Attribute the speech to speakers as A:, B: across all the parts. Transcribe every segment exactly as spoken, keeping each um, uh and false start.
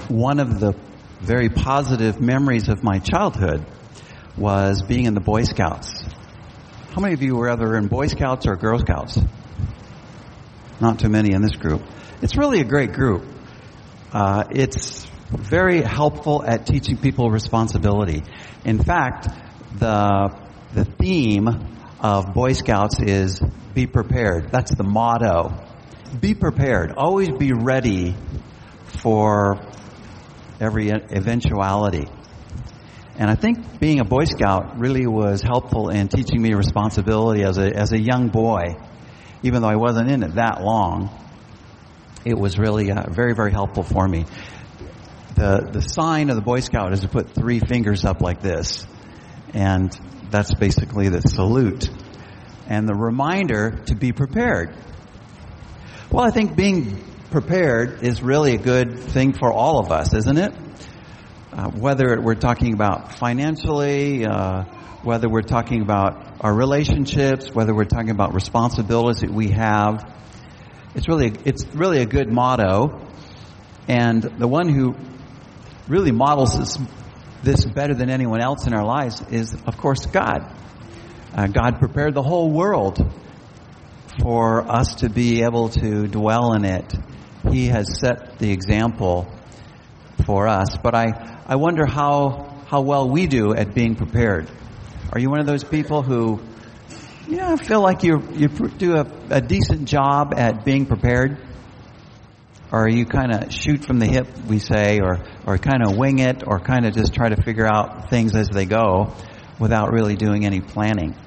A: one of the very positive memories of my childhood was being in the Boy Scouts. How many of you were ever in Boy Scouts or Girl Scouts? Not too many in this group. It's really a great group. Uh, it's very helpful at teaching people responsibility. In fact, the the theme of Boy Scouts is be prepared. That's the motto. Be prepared. Always be ready for every eventuality. And I think being a Boy Scout really was helpful in teaching me responsibility as a as a young boy. Even though I wasn't in it that long, it was really uh, very, very helpful for me. The the sign of the Boy Scout is to put three fingers up like this. And that's basically the salute. And the reminder to be prepared. Well, I think being prepared is really a good thing for all of us, isn't it? Uh, whether we're talking about financially, uh, whether we're talking about our relationships, whether we're talking about responsibilities that we have, it's really it's really a good motto. And the one who really models this, this better than anyone else in our lives is, of course, God. Uh, God prepared the whole world for us to be able to dwell in it. He has set the example for us. But I, I wonder how how well we do at being prepared. Are you one of those people who, you know, feel like you you do a, a decent job at being prepared? Or are you kind of shoot from the hip, we say, or, or kind of wing it, or kind of just try to figure out things as they go without really doing any planning?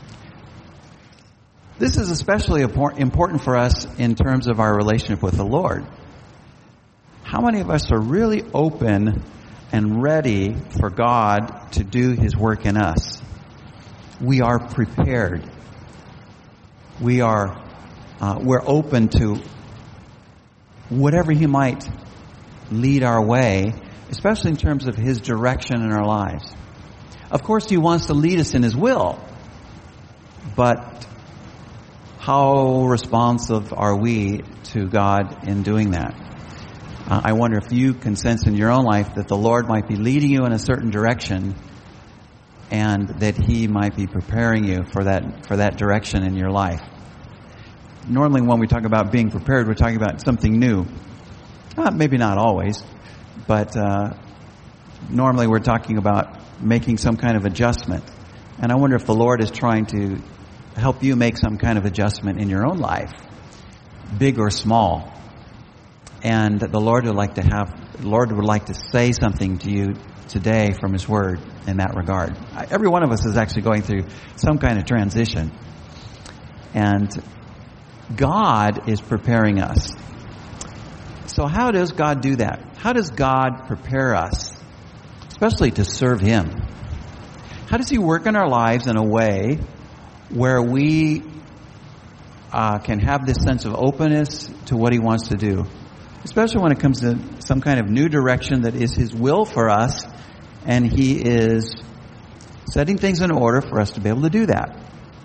A: This is especially important for us in terms of our relationship with the Lord. How many of us are really open and ready for God to do His work in us? We are prepared. We are, uh, we're open to whatever He might lead our way, especially in terms of His direction in our lives. Of course, He wants to lead us in His will, but how responsive are we to God in doing that? Uh, I wonder if you can sense in your own life that the Lord might be leading you in a certain direction, and that He might be preparing you for that for that direction in your life. Normally when we talk about being prepared, we're talking about something new. Uh, maybe not always, but uh, normally we're talking about making some kind of adjustment. And I wonder if the Lord is trying to help you make some kind of adjustment in your own life, big or small. And the Lord would like to have, the Lord would like to say something to you today from His Word in that regard. Every one of us is actually going through some kind of transition. And God is preparing us. So how does God do that? How does God prepare us, especially to serve Him? How does He work in our lives in a way where we uh, can have this sense of openness to what He wants to do? Especially when it comes to some kind of new direction that is His will for us, and He is setting things in order for us to be able to do that.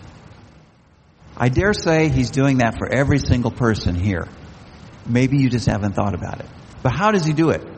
A: I dare say He's doing that for every single person here. Maybe you just haven't thought about it. But how does He do it?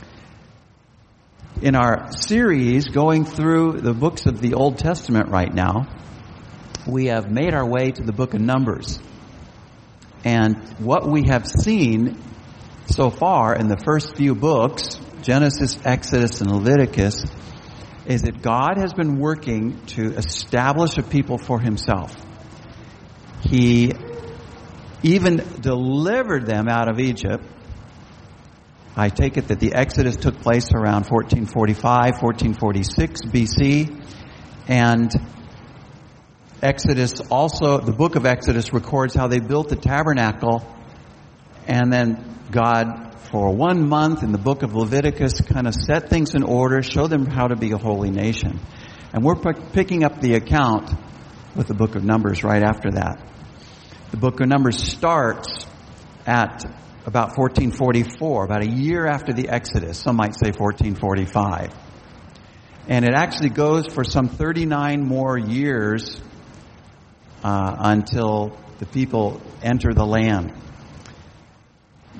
A: In our series going through the books of the Old Testament right now, we have made our way to the book of Numbers. And what we have seen so far in the first few books, Genesis, Exodus, and Leviticus, is that God has been working to establish a people for Himself. He even delivered them out of Egypt. I take it that the Exodus took place around fourteen forty-five, fourteen forty-six B C, and Exodus also, the book of Exodus records how they built the tabernacle, and then God, for one month in the book of Leviticus, kind of set things in order, showed them how to be a holy nation. And we're p- picking up the account with the book of Numbers right after that. The book of Numbers starts at about fourteen forty-four, about a year after the Exodus. Some might say fourteen forty-five. And it actually goes for some thirty-nine more years uh, until the people enter the land.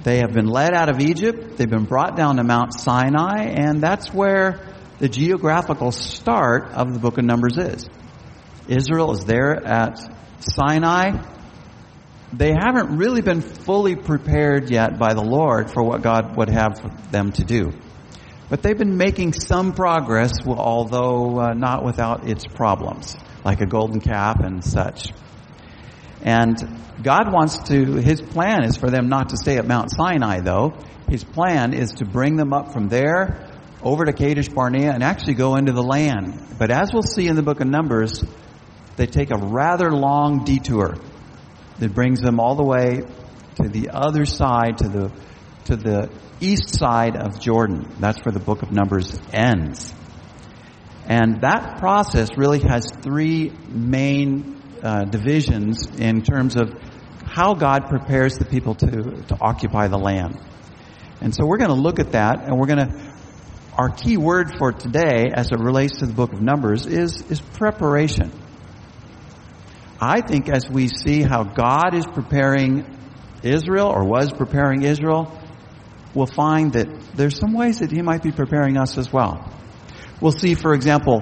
A: They have been led out of Egypt. They've been brought down to Mount Sinai, and that's where the geographical start of the book of Numbers is. Israel is there at Sinai. They haven't really been fully prepared yet by the Lord for what God would have for them to do. But they've been making some progress, although uh, not without its problems, like a golden calf and such. And God wants to, His plan is for them not to stay at Mount Sinai, though. His plan is to bring them up from there over to Kadesh Barnea and actually go into the land. But as we'll see in the book of Numbers, they take a rather long detour that brings them all the way to the other side, to the to the east side of Jordan. That's where the book of Numbers ends. And that process really has three main uh, divisions in terms of how God prepares the people to, to occupy the land. And so we're going to look at that, and we're going to, our key word for today as it relates to the book of Numbers is, is preparation. I think as we see how God is preparing Israel, or was preparing Israel, we'll find that there's some ways that He might be preparing us as well. We'll see, for example,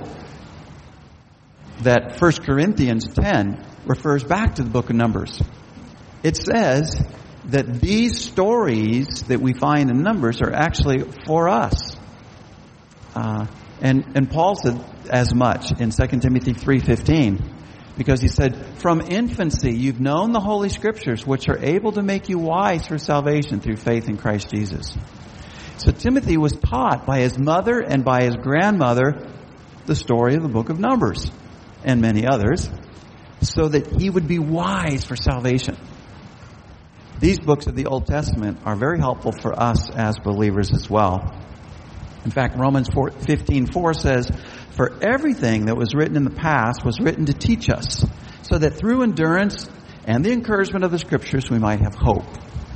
A: that First Corinthians ten refers back to the book of Numbers. It says that these stories that we find in Numbers are actually for us. Uh, and, and Paul said as much in Second Timothy three fifteen. Because he said, from infancy you've known the Holy Scriptures, which are able to make you wise for salvation through faith in Christ Jesus. So Timothy was taught by his mother and by his grandmother the story of the book of Numbers and many others, so that he would be wise for salvation. These books of the Old Testament are very helpful for us as believers as well. In fact, Romans fifteen four says, for everything that was written in the past was written to teach us, so that through endurance and the encouragement of the Scriptures we might have hope.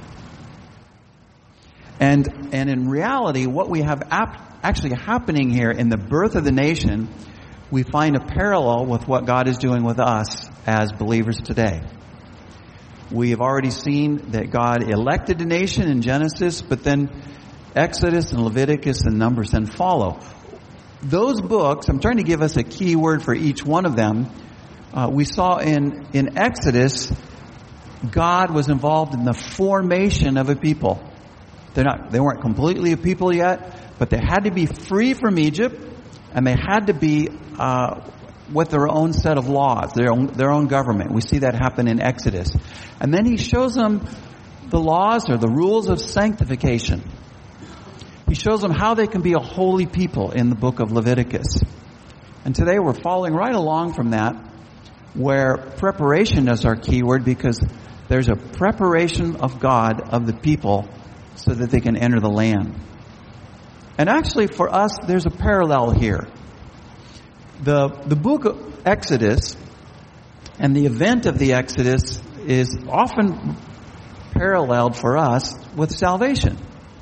A: And and in reality, what we have ap- actually happening here in the birth of the nation, we find a parallel with what God is doing with us as believers today. We have already seen that God elected a nation in Genesis, but then Exodus and Leviticus and Numbers then follow. Those books, I'm trying to give us a key word for each one of them. Uh, we saw in, in Exodus, God was involved in the formation of a people. They're not, they weren't completely a people yet, but they had to be free from Egypt, and they had to be uh, with their own set of laws, their own, their own government. We see that happen in Exodus. And then He shows them the laws or the rules of sanctification. He shows them how they can be a holy people in the book of Leviticus. And today we're following right along from that, where preparation is our key word, because there's a preparation of God of the people so that they can enter the land. And actually for us, there's a parallel here. The, the book of Exodus and the event of the Exodus is often paralleled for us with salvation.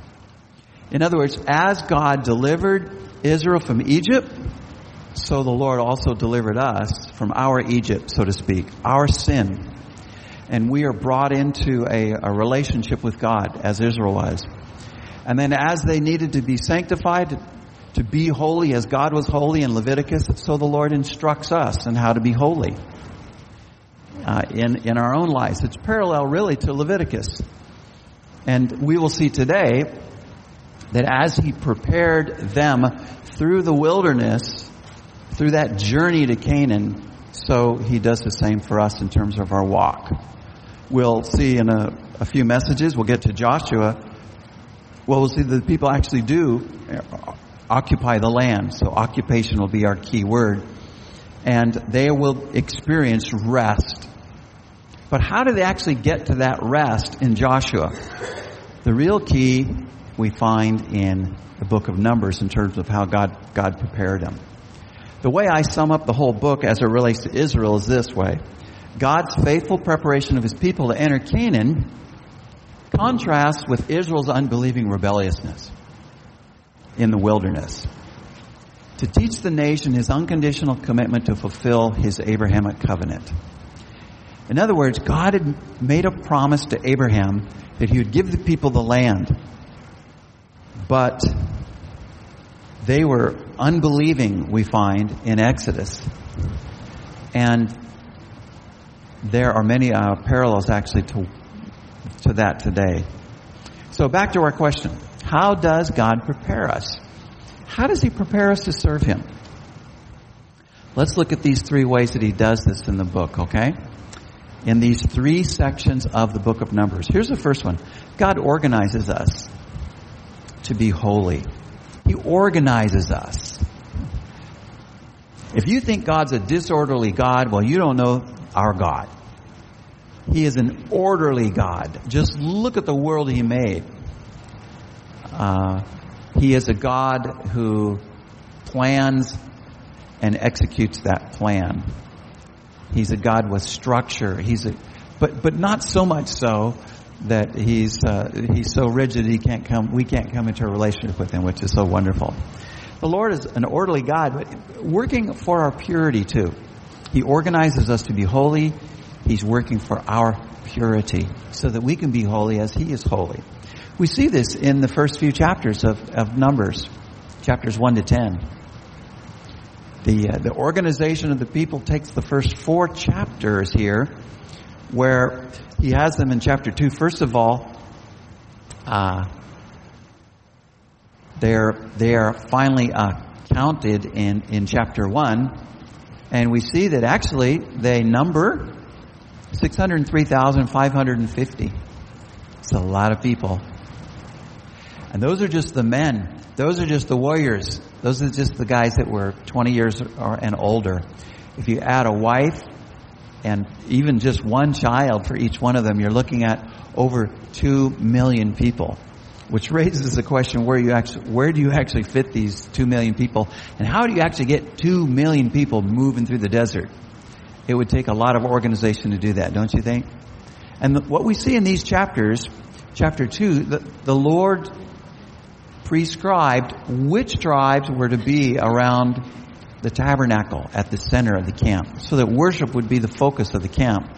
A: In other words, as God delivered Israel from Egypt, so the Lord also delivered us from our Egypt, so to speak, our sin. And we are brought into a, a relationship with God, as Israel was. And then as they needed to be sanctified, to be holy as God was holy in Leviticus, so the Lord instructs us in how to be holy uh, in, in our own lives. It's parallel really to Leviticus. And we will see today that as He prepared them through the wilderness, through that journey to Canaan, so He does the same for us in terms of our walk. We'll see in a, a few messages, we'll get to Joshua, well, we'll see that the people actually do occupy the land. So occupation will be our key word. And they will experience rest. But how do they actually get to that rest in Joshua? The real key we find in the book of Numbers in terms of how God, God prepared them. The way I sum up the whole book as it relates to Israel is this way. God's faithful preparation of His people to enter Canaan contrasts with Israel's unbelieving rebelliousness in the wilderness. To teach the nation His unconditional commitment to fulfill His Abrahamic covenant. In other words, God had made a promise to Abraham that he would give the people the land. But they were unbelieving, we find, in Exodus. And there are many uh, parallels actually to, to that today. So back to our question. How does God prepare us? How does he prepare us to serve him? Let's look at these three ways that he does this in the book, okay? In these three sections of the book of Numbers. Here's the first one. God organizes us to be holy. He organizes us. If you think God's a disorderly God, well, you don't know our God. He is an orderly God. Just look at the world he made. Uh, he is a God who plans and executes that plan. He's a God with structure. He's a, but but not so much so that he's uh, he's so rigid he can't come. We can't come into a relationship with him, which is so wonderful. The Lord is an orderly God, but working for our purity too. He organizes us to be holy. He's working for our purity so that we can be holy as he is holy. We see this in the first few chapters of, of Numbers, chapters one to ten. The, uh, the organization of the people takes the first four chapters here, where he has them in chapter two. First of all, uh, they're, they are finally uh, counted in, in chapter one. And we see that actually they number six hundred three thousand five hundred fifty. It's a lot of people. And those are just the men. Those are just the warriors. Those are just the guys that were twenty years or, and older. If you add a wife and even just one child for each one of them, you're looking at over two million people. Which raises the question, where you actually, where do you actually fit these two million people? And how do you actually get two million people moving through the desert? It would take a lot of organization to do that, don't you think? And the, what we see in these chapters, chapter two, the, the Lord prescribed which tribes were to be around the tabernacle at the center of the camp, so that worship would be the focus of the camp.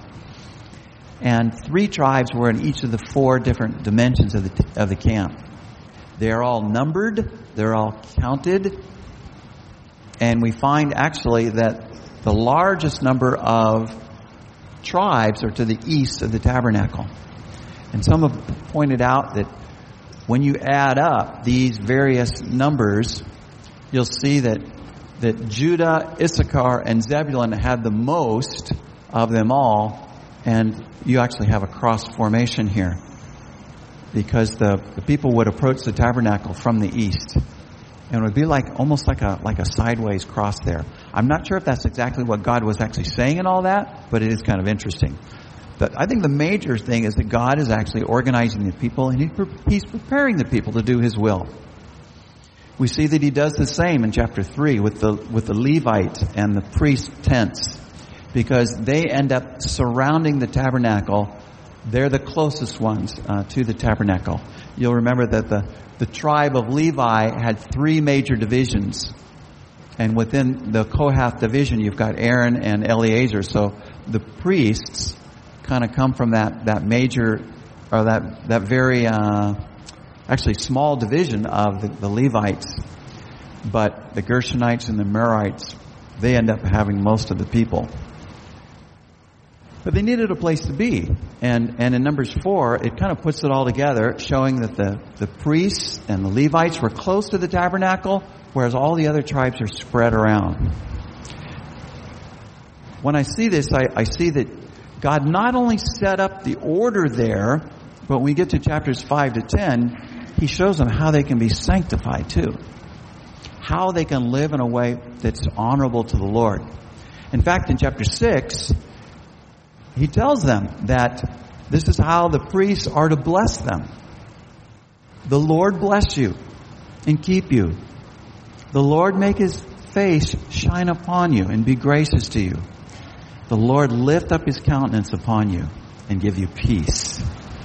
A: And three tribes were in each of the four different dimensions of the of the camp. They're all numbered, they're all counted, and we find actually that the largest number of tribes are to the east of the tabernacle. And some have pointed out that when you add up these various numbers, you'll see that that Judah, Issachar, and Zebulun had the most of them all. And you actually have a cross formation here, because the, the people would approach the tabernacle from the east, and it would be like almost like a like a sideways cross there. I'm not sure if that's exactly what God was actually saying in all that, but it is kind of interesting. But I think the major thing is that God is actually organizing the people, and he, He's preparing the people to do His will. We see that He does the same in chapter three with the with the Levites and the priest tents, because they end up surrounding the tabernacle. They're the closest ones uh, to the tabernacle. You'll remember that the, the tribe of Levi had three major divisions. And within the Kohath division, you've got Aaron and Eleazar. So the priests kind of come from that, that major, or that, that very, uh, actually small division of the, the Levites. But the Gershonites and the Merarites, they end up having most of the people. But they needed a place to be. And and in Numbers four, it kind of puts it all together, showing that the, the priests and the Levites were close to the tabernacle, whereas all the other tribes are spread around. When I see this, I, I see that God not only set up the order there, but when we get to chapters five to ten, He shows them how they can be sanctified too. How they can live in a way that's honorable to the Lord. In fact, in chapter six, He tells them that this is how the priests are to bless them. The Lord bless you and keep you. The Lord make His face shine upon you and be gracious to you. The Lord lift up His countenance upon you and give you peace.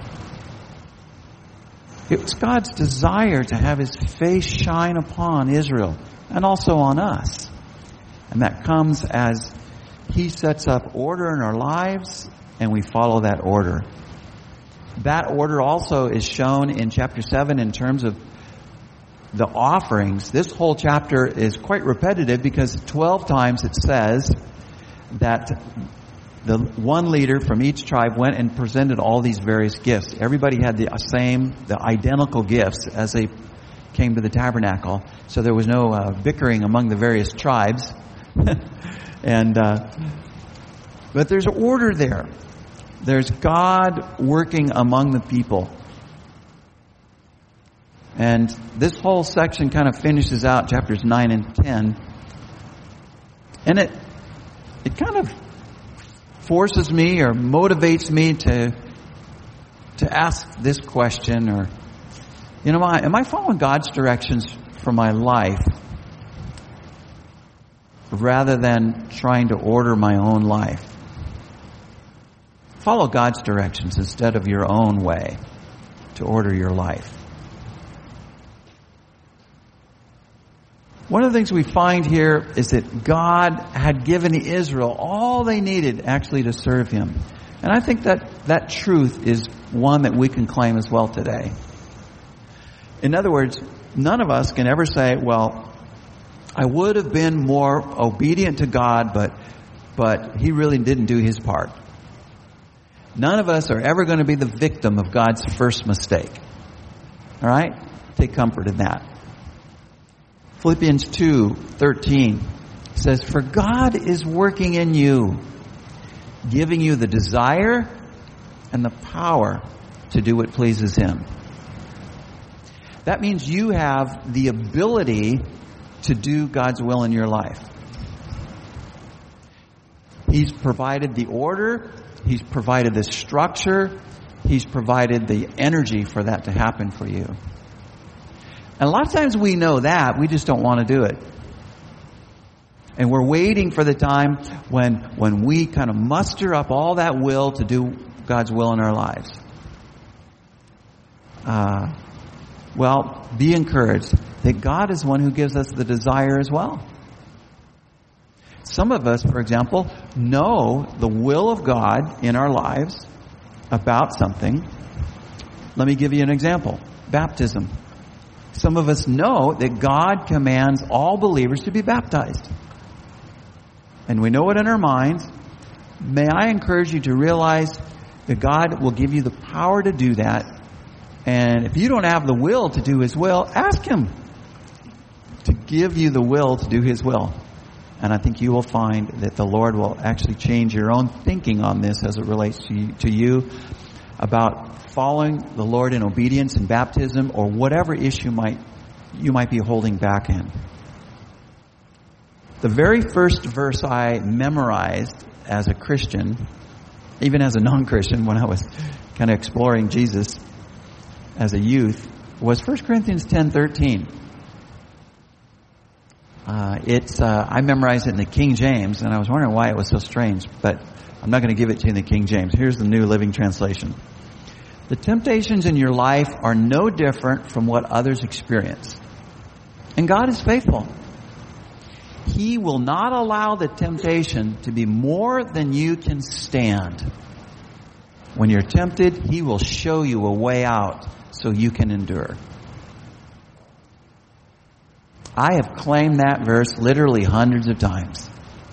A: It was God's desire to have His face shine upon Israel and also on us. And that comes as He sets up order in our lives and we follow that order. That order also is shown in chapter seven in terms of the offerings. This whole chapter is quite repetitive because twelve times it says that the one leader from each tribe went and presented all these various gifts. Everybody had the same, the identical gifts as they came to the tabernacle. So there was no uh, bickering among the various tribes. and uh, But there's order there. There's God working among the people. And this whole section kind of finishes out chapters nine and ten. And it it kind of forces me or motivates me to to ask this question, or, you know, am I, am I following God's directions for my life rather than trying to order my own life? Follow God's directions instead of your own way to order your life. One of the things we find here is that God had given Israel all they needed actually to serve Him. And I think that that truth is one that we can claim as well today. In other words, none of us can ever say, well, I would have been more obedient to God, but but He really didn't do His part. None of us are ever going to be the victim of God's first mistake. All right? Take comfort in that. Philippians two thirteen says, "For God is working in you, giving you the desire and the power to do what pleases Him." That means you have the ability to do God's will in your life. He's provided the order. He's provided the structure. He's provided the energy for that to happen for you. And a lot of times we know that, we just don't want to do it. And we're waiting for the time when when we kind of muster up all that will to do God's will in our lives. Uh, well, be encouraged that God is one who gives us the desire as well. Some of us, for example, know the will of God in our lives about something. Let me give you an example. Baptism. Some of us know that God commands all believers to be baptized. And we know it in our minds. May I encourage you to realize that God will give you the power to do that. And if you don't have the will to do His will, ask Him to give you the will to do His will. And I think you will find that the Lord will actually change your own thinking on this as it relates to you, to you about following the Lord in obedience and baptism, or whatever issue might you might be holding back in. The very first verse I memorized as a Christian, even as a non-Christian when I was kind of exploring Jesus as a youth, was First Corinthians ten thirteen. Uh, it's uh, I memorized it in the King James, and I was wondering why it was so strange, but I'm not going to give it to you in the King James. Here's the New Living Translation. "The temptations in your life are no different from what others experience. And God is faithful. He will not allow the temptation to be more than you can stand. When you're tempted, He will show you a way out so you can endure." I have claimed that verse literally hundreds of times.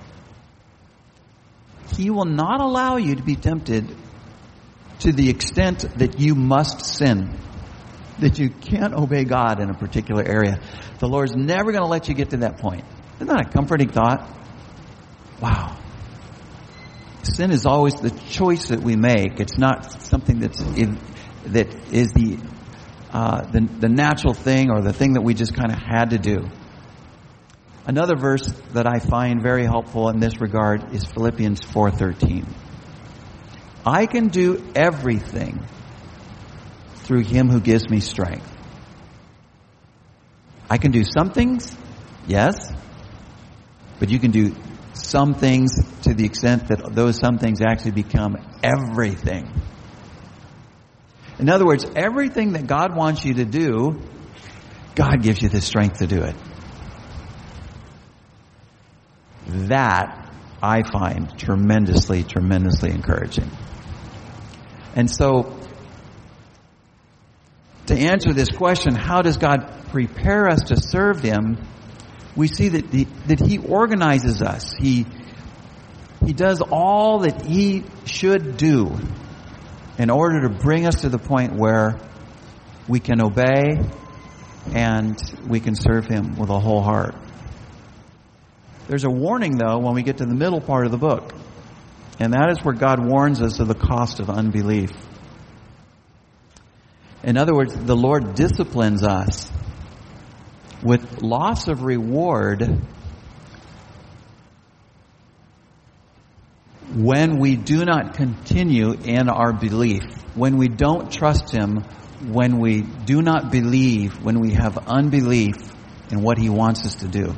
A: He will not allow you to be tempted to the extent that you must sin, that you can't obey God in a particular area. The Lord's never going to let you get to that point. Isn't that a comforting thought? Wow. Sin is always the choice that we make. It's not something that's in, that is the, uh, the the natural thing or the thing that we just kind of had to do. Another verse that I find very helpful in this regard is Philippians four thirteen. "I can do everything through Him who gives me strength." I can do some things, yes, but you can do some things to the extent that those some things actually become everything. In other words, everything that God wants you to do, God gives you the strength to do it. That I find tremendously, tremendously encouraging. And so, to answer this question, how does God prepare us to serve Him? We see that he, that He organizes us. He, He does all that He should do in order to bring us to the point where we can obey and we can serve Him with a whole heart. There's a warning, though, when we get to the middle part of the book. And that is where God warns us of the cost of unbelief. In other words, the Lord disciplines us with loss of reward when we do not continue in our belief, when we don't trust Him, when we do not believe, when we have unbelief in what He wants us to do.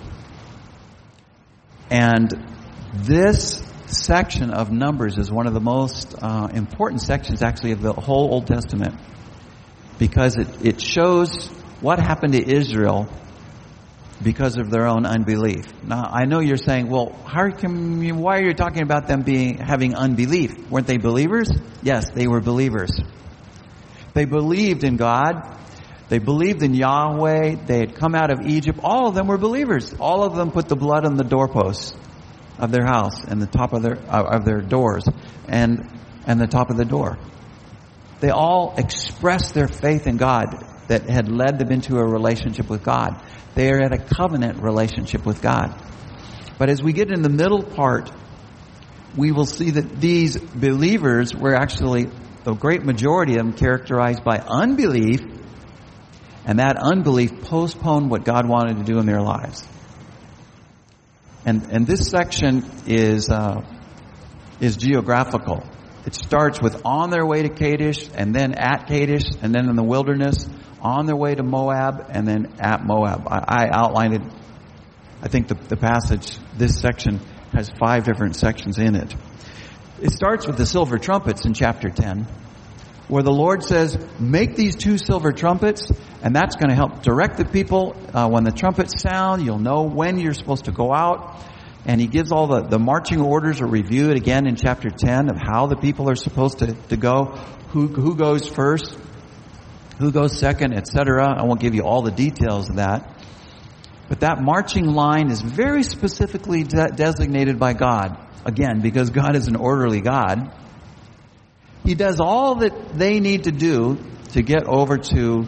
A: And this section of Numbers is one of the most uh, important sections actually of the whole Old Testament, because it, it shows what happened to Israel because of their own unbelief. Now, I know you're saying, well, how can you, why are you talking about them being having unbelief? Weren't they believers? Yes, they were believers. They believed in God. They believed in Yahweh. They had come out of Egypt. All of them were believers. All of them put the blood on the doorposts of their house and the top of their uh, of their doors and and the top of the door. They all expressed their faith in God that had led them into a relationship with God. They are at a covenant relationship with God. But as we get in the middle part, we will see that these believers were actually, the great majority of them, characterized by unbelief, and that unbelief postponed what God wanted to do in their lives. And and this section is uh, is geographical. It starts with on their way to Kadesh, and then at Kadesh, and then in the wilderness, on their way to Moab, and then at Moab. I, I outlined it. I think the, the passage, this section, has five different sections in it. It starts with the silver trumpets in chapter ten, where the Lord says, make these two silver trumpets, and that's going to help direct the people. Uh, when the trumpets sound, you'll know when you're supposed to go out. And He gives all the, the marching orders are reviewed again in chapter ten of how the people are supposed to, to go, who who goes first, who goes second, et cetera. I won't give you all the details of that. But that marching line is very specifically de- designated by God. Again, because God is an orderly God. He does all that they need to do to get over to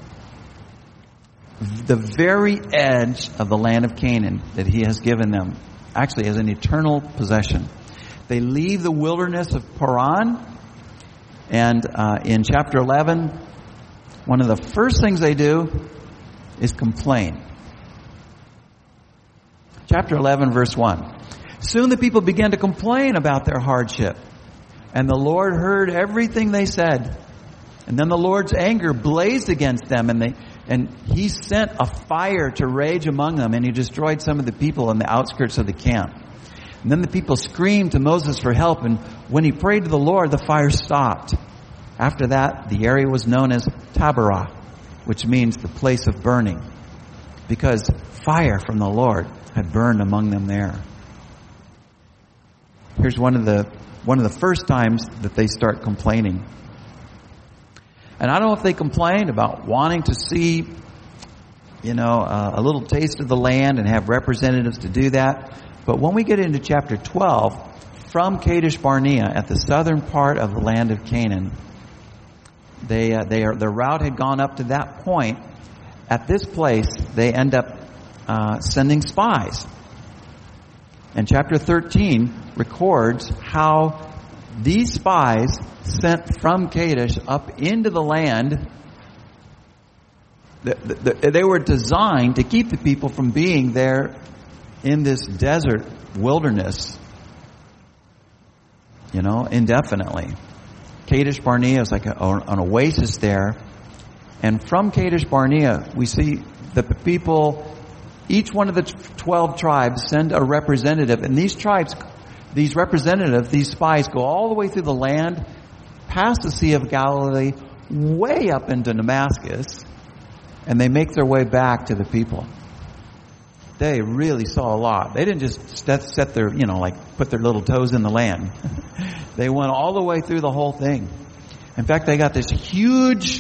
A: the very edge of the land of Canaan that He has given them, actually as an eternal possession. They leave the wilderness of Paran, and uh, in chapter eleven, one of the first things they do is complain. Chapter eleven, verse one. Soon the people began to complain about their hardship, and the Lord heard everything they said. And then the Lord's anger blazed against them, and they and He sent a fire to rage among them, and He destroyed some of the people in the outskirts of the camp. And then the people screamed to Moses for help, and when he prayed to the Lord, the fire stopped. After that, the area was known as Taberah, which means the place of burning, because fire from the Lord had burned among them there. Here's one of the one of the first times that they start complaining. And I don't know if they complained about wanting to see, you know, uh, a little taste of the land and have representatives to do that. But when we get into chapter twelve, from Kadesh Barnea at the southern part of the land of Canaan, they uh, they are their route had gone up to that point. At this place, they end up uh, sending spies. And chapter thirteen records how these spies sent from Kadesh up into the land, the, the, they were designed to keep the people from being there in this desert wilderness, you know, indefinitely. Kadesh Barnea is like a, an oasis there. And from Kadesh Barnea, we see that the people, each one of the twelve tribes send a representative. And these tribes, these representatives, these spies go all the way through the land, past the Sea of Galilee, way up into Damascus, and they make their way back to the people. They really saw a lot. They didn't just set, set their, you know, like put their little toes in the land. They went all the way through the whole thing. In fact, they got this huge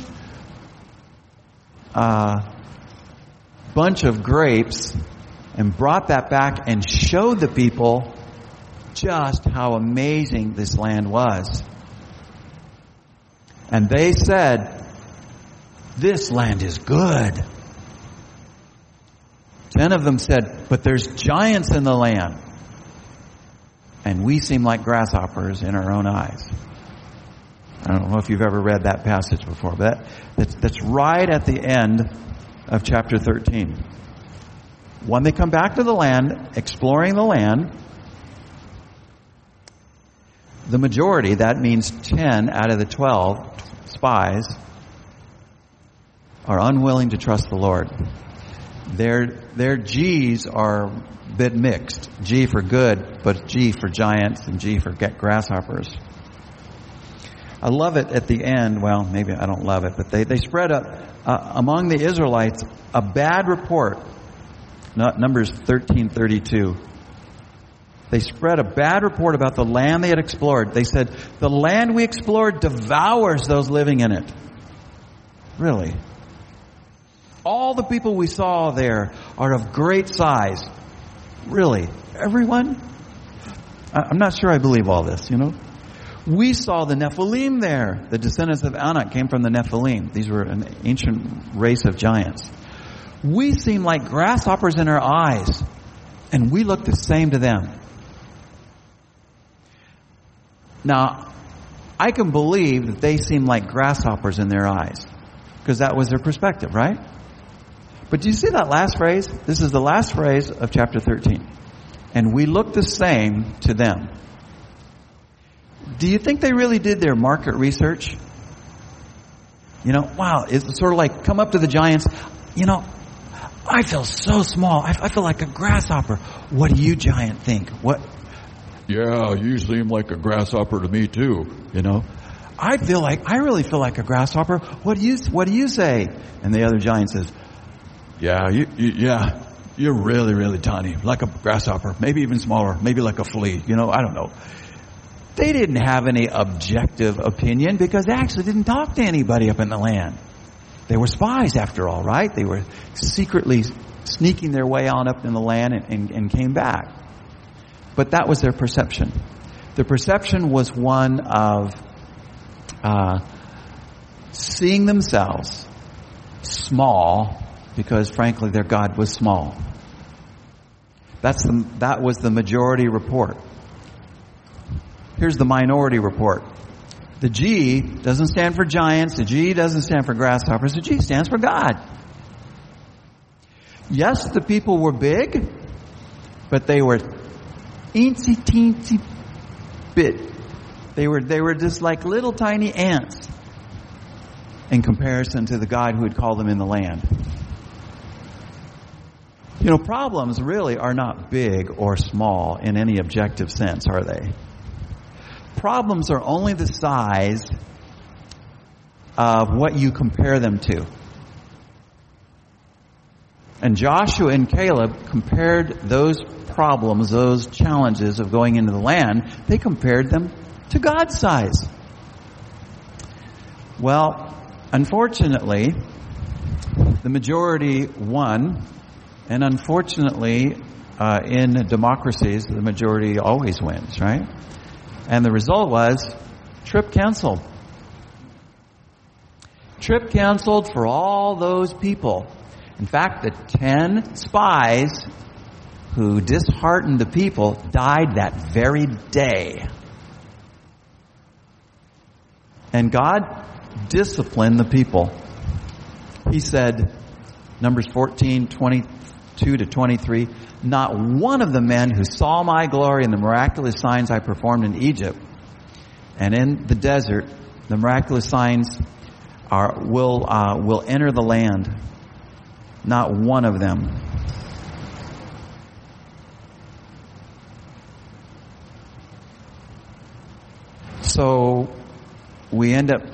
A: uh, bunch of grapes and brought that back and showed the people just how amazing this land was. And they said, "This land is good." Ten of them said, "But there's giants in the land, and we seem like grasshoppers in our own eyes." I don't know if you've ever read that passage before, but that, that's, that's right at the end of chapter thirteen. When they come back to the land, exploring the land, the majority, that means ten out of the twelve spies, are unwilling to trust the Lord. Their, their G's are a bit mixed. G for good, but G for giants and G for grasshoppers. I love it at the end. Well, maybe I don't love it, but they, they spread a, uh, among the Israelites a bad report. Not Numbers thirteen thirty-two. They spread a bad report about the land they had explored. They said, "The land we explored devours those living in it." Really? All the people we saw there are of great size. Really? Everyone? I'm not sure I believe all this, you know. We saw the Nephilim there. The descendants of Anak came from the Nephilim. These were an ancient race of giants. We seem like grasshoppers in our eyes, and we look the same to them. Now, I can believe that they seem like grasshoppers in their eyes, because that was their perspective, right? But do you see that last phrase? This is the last phrase of chapter thirteen. And we look the same to them. Do you think they really did their market research? You know, wow, it's sort of like, come up to the giants. You know, I feel so small. I, I feel like a grasshopper. What do you, giant, think? What? Yeah, you seem like a grasshopper to me too. You know, I feel like, I really feel like a grasshopper. What do you, what do you say? And the other giant says, Yeah, you, you, yeah, you're really, really tiny, like a grasshopper, maybe even smaller, maybe like a flea. You know, I don't know. They didn't have any objective opinion because they actually didn't talk to anybody up in the land. They were spies, after all, right? They were secretly sneaking their way on up in the land and, and, and came back. But that was their perception. The perception was one of uh, seeing themselves small, because frankly their God was small. That's the, that was the majority report. Here's the minority report. The G doesn't stand for giants. The G doesn't stand for grasshoppers. The G stands for God. Yes, the people were big, but they were eensy teensy bit. They were, they were just like little tiny ants in comparison to the God who had called them in the land. You know, problems really are not big or small in any objective sense, are they? Problems are only the size of what you compare them to. And Joshua and Caleb compared those problems, those challenges of going into the land, they compared them to God's size. Well, unfortunately, the majority won. And unfortunately, uh, in democracies, the majority always wins, right? And the result was trip canceled. Trip canceled for all those people. In fact, the ten spies who disheartened the people died that very day. And God disciplined the people. He said, Numbers fourteen, twenty-two to twenty-three, "Not one of the men who saw my glory and the miraculous signs I performed in Egypt and in the desert, the miraculous signs are will uh, will enter the land. Not one of them." So we end up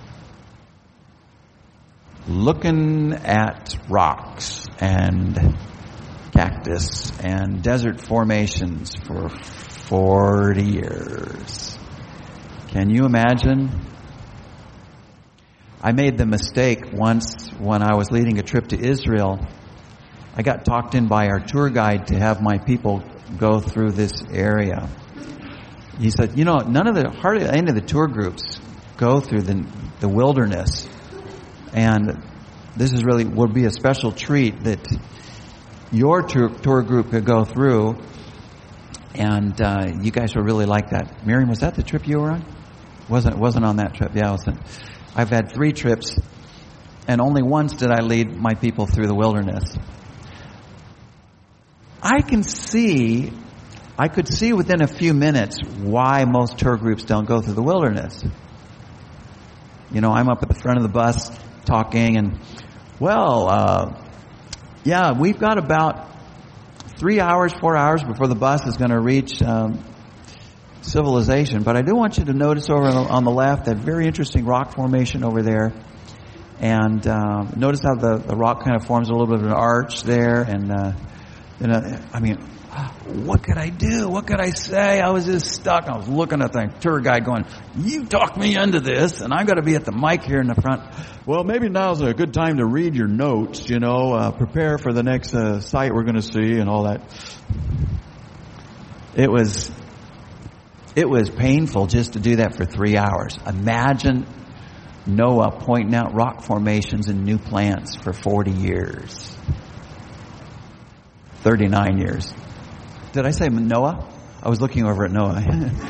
A: looking at rocks and cactus and desert formations for forty years. Can you imagine I made the mistake once when I was leading a trip to Israel. I got talked in by our tour guide to have my people go through this area. He said, you know, none of the, hardly any of the tour groups go through the, the wilderness. And this is really, would be a special treat that your tour, tour group could go through. And, uh, you guys will really like that. Miriam, was that the trip you were on? Wasn't, wasn't on that trip. Yeah, I wasn't. I've had three trips, and only once did I lead my people through the wilderness. I can see, I could see within a few minutes why most tour groups don't go through the wilderness. You know, I'm up at the front of the bus talking, and, well, uh, yeah, we've got about three hours, four hours before the bus is going to reach um, civilization. But I do want you to notice over on the left that very interesting rock formation over there. And uh, notice how the, the rock kind of forms a little bit of an arch there. And, uh, and uh, I mean, what could I do? What could I say? I was just stuck. I was looking at the tour guide going, you talked me into this, and I've got to be at the mic here in the front. Well, maybe now's a good time to read your notes, you know, uh, prepare for the next uh, site we're going to see and all that. It was, it was painful just to do that for three hours. Imagine Noah pointing out rock formations and new plants for forty years. thirty-nine years. Did I say Noah? I was looking over at Noah.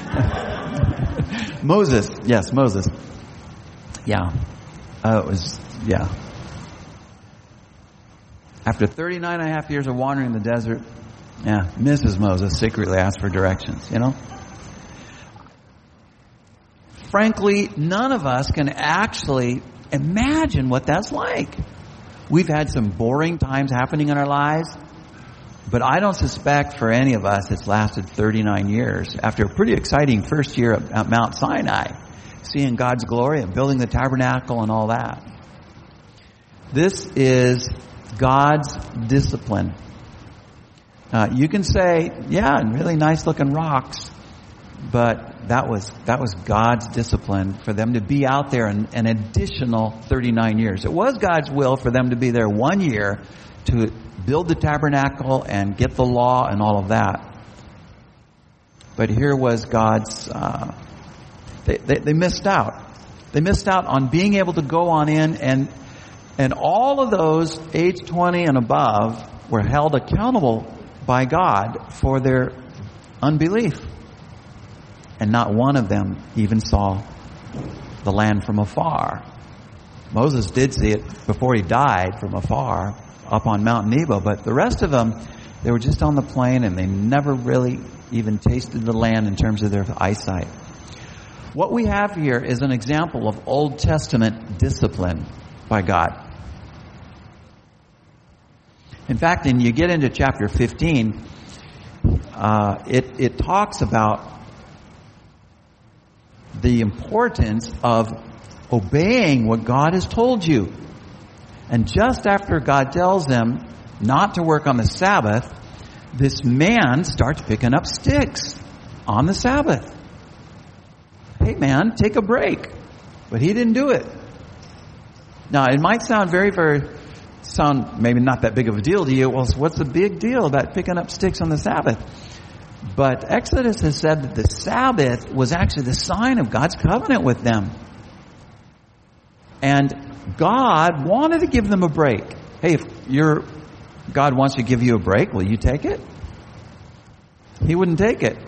A: Moses. Yes, Moses. Yeah. Uh, it was, yeah. After thirty-nine and a half years of wandering in the desert, yeah, Missus Moses secretly asked for directions, you know? Frankly, none of us can actually imagine what that's like. We've had some boring times happening in our lives, but I don't suspect for any of us it's lasted thirty-nine years after a pretty exciting first year at Mount Sinai, seeing God's glory and building the tabernacle and all that. This is God's discipline. Uh, you can say, yeah, really nice looking rocks, but that was that was God's discipline for them to be out there an, an additional thirty-nine years. It was God's will for them to be there one year to build the tabernacle and get the law and all of that. But here was God's, uh, they, they, they missed out. They missed out on being able to go on in, and and all of those age twenty and above were held accountable by God for their unbelief. And not one of them even saw the land from afar. Moses did see it before he died from afar up on Mount Nebo, but the rest of them, they were just on the plain and they never really even tasted the land in terms of their eyesight. What we have here is an example of Old Testament discipline by God. In fact, when you get into chapter fifteen, uh, it, it talks about the importance of obeying what God has told you. And just after God tells them not to work on the Sabbath, this man starts picking up sticks on the Sabbath. Hey man, take a break. But he didn't do it. Now, it might sound very, very, sound maybe not that big of a deal to you. Well, what's the big deal about picking up sticks on the Sabbath? But Exodus has said that the Sabbath was actually the sign of God's covenant with them. And God wanted to give them a break. Hey, if your God wants to give you a break, will you take it? He wouldn't take it.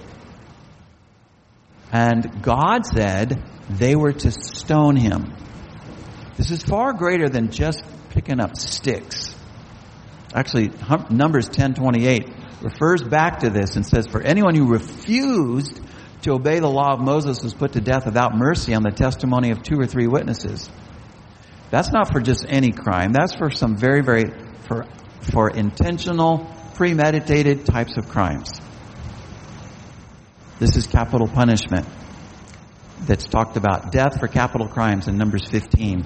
A: And God said they were to stone him. This is far greater than just picking up sticks. Actually, Numbers ten twenty-eight refers back to this and says, for anyone who refused to obey the law of Moses was put to death without mercy on the testimony of two or three witnesses. That's not for just any crime. That's for some very, very, for, for intentional, premeditated types of crimes. This is capital punishment that's talked about. Death for capital crimes in Numbers fifteen.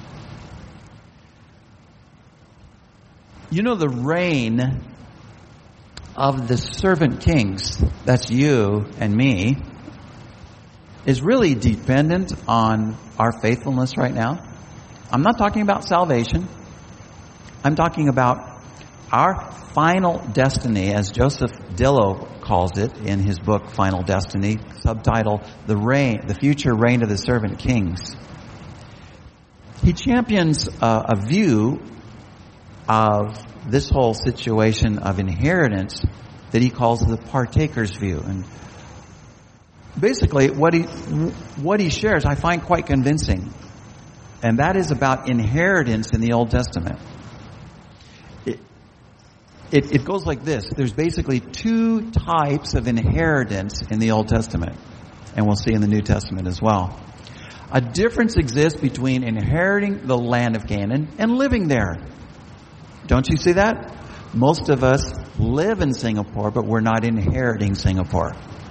A: You know, the reign of the servant kings, that's you and me, is really dependent on our faithfulness right now. I'm not talking about salvation. I'm talking about our final destiny, as Joseph Dillow calls it in his book, Final Destiny, subtitle, The Reign, the Future Reign of the Servant Kings. He champions uh, a view of this whole situation of inheritance that he calls the partaker's view. And basically, what he what he shares, I find quite convincing, and that is about inheritance in the Old Testament. It, it, it goes like this. There's basically two types of inheritance in the Old Testament, and we'll see in the New Testament as well. A difference exists between inheriting the land of Canaan and living there. Don't you see that? Most of us live in Singapore, but we're not inheriting Singapore.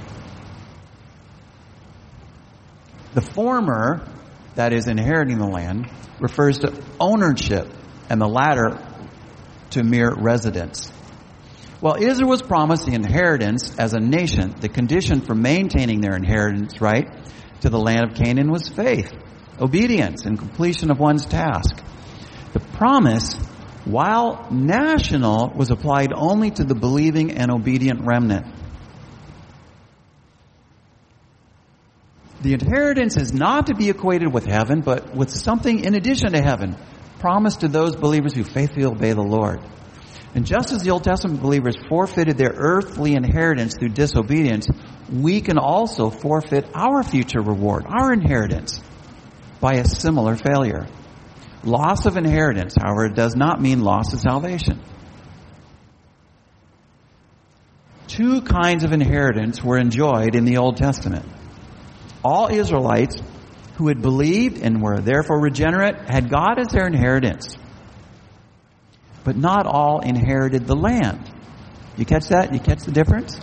A: The former, that is inheriting the land, refers to ownership, and the latter to mere residence. While Israel was promised the inheritance as a nation, the condition for maintaining their inheritance right to the land of Canaan was faith, obedience, and completion of one's task. The promise, while national, was applied only to the believing and obedient remnant. The inheritance is not to be equated with heaven, but with something in addition to heaven, promised to those believers who faithfully obey the Lord. And just as the Old Testament believers forfeited their earthly inheritance through disobedience, we can also forfeit our future reward, our inheritance, by a similar failure. Loss of inheritance, however, does not mean loss of salvation. Two kinds of inheritance were enjoyed in the Old Testament. All Israelites who had believed and were therefore regenerate had God as their inheritance. But not all inherited the land. You catch that? You catch the difference?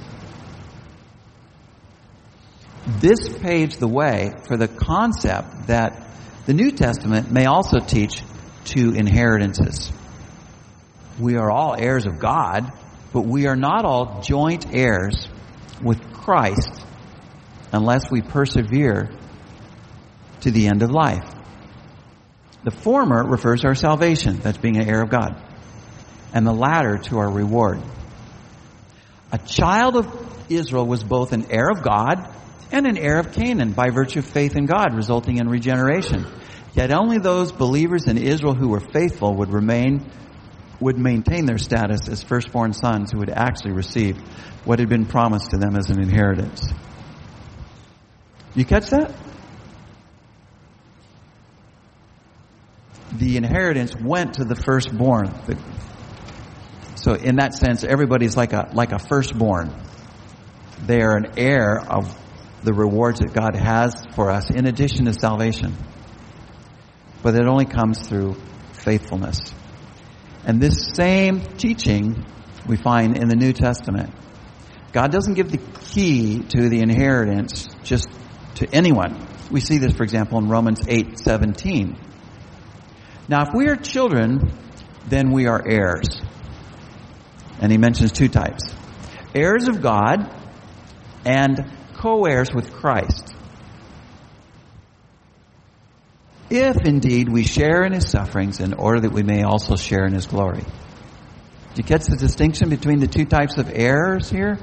A: This paves the way for the concept that the New Testament may also teach two inheritances. We are all heirs of God, but we are not all joint heirs with Christ unless we persevere to the end of life. The former refers to our salvation, that's being an heir of God, and the latter to our reward. A child of Israel was both an heir of God and an heir of Canaan by virtue of faith in God, resulting in regeneration. Yet only those believers in Israel who were faithful would remain, would maintain their status as firstborn sons who would actually receive what had been promised to them as an inheritance. You catch that? The inheritance went to the firstborn. So in that sense, everybody's like a like a firstborn. They are an heir of the rewards that God has for us in addition to salvation. But it only comes through faithfulness. And this same teaching we find in the New Testament. God doesn't give the key to the inheritance just to anyone. We see this, for example, in Romans eight seventeen. Now, if we are children, then we are heirs. And he mentions two types. Heirs of God and co-heirs with Christ. If indeed we share in his sufferings in order that we may also share in his glory. Do you catch the distinction between the two types of heirs here?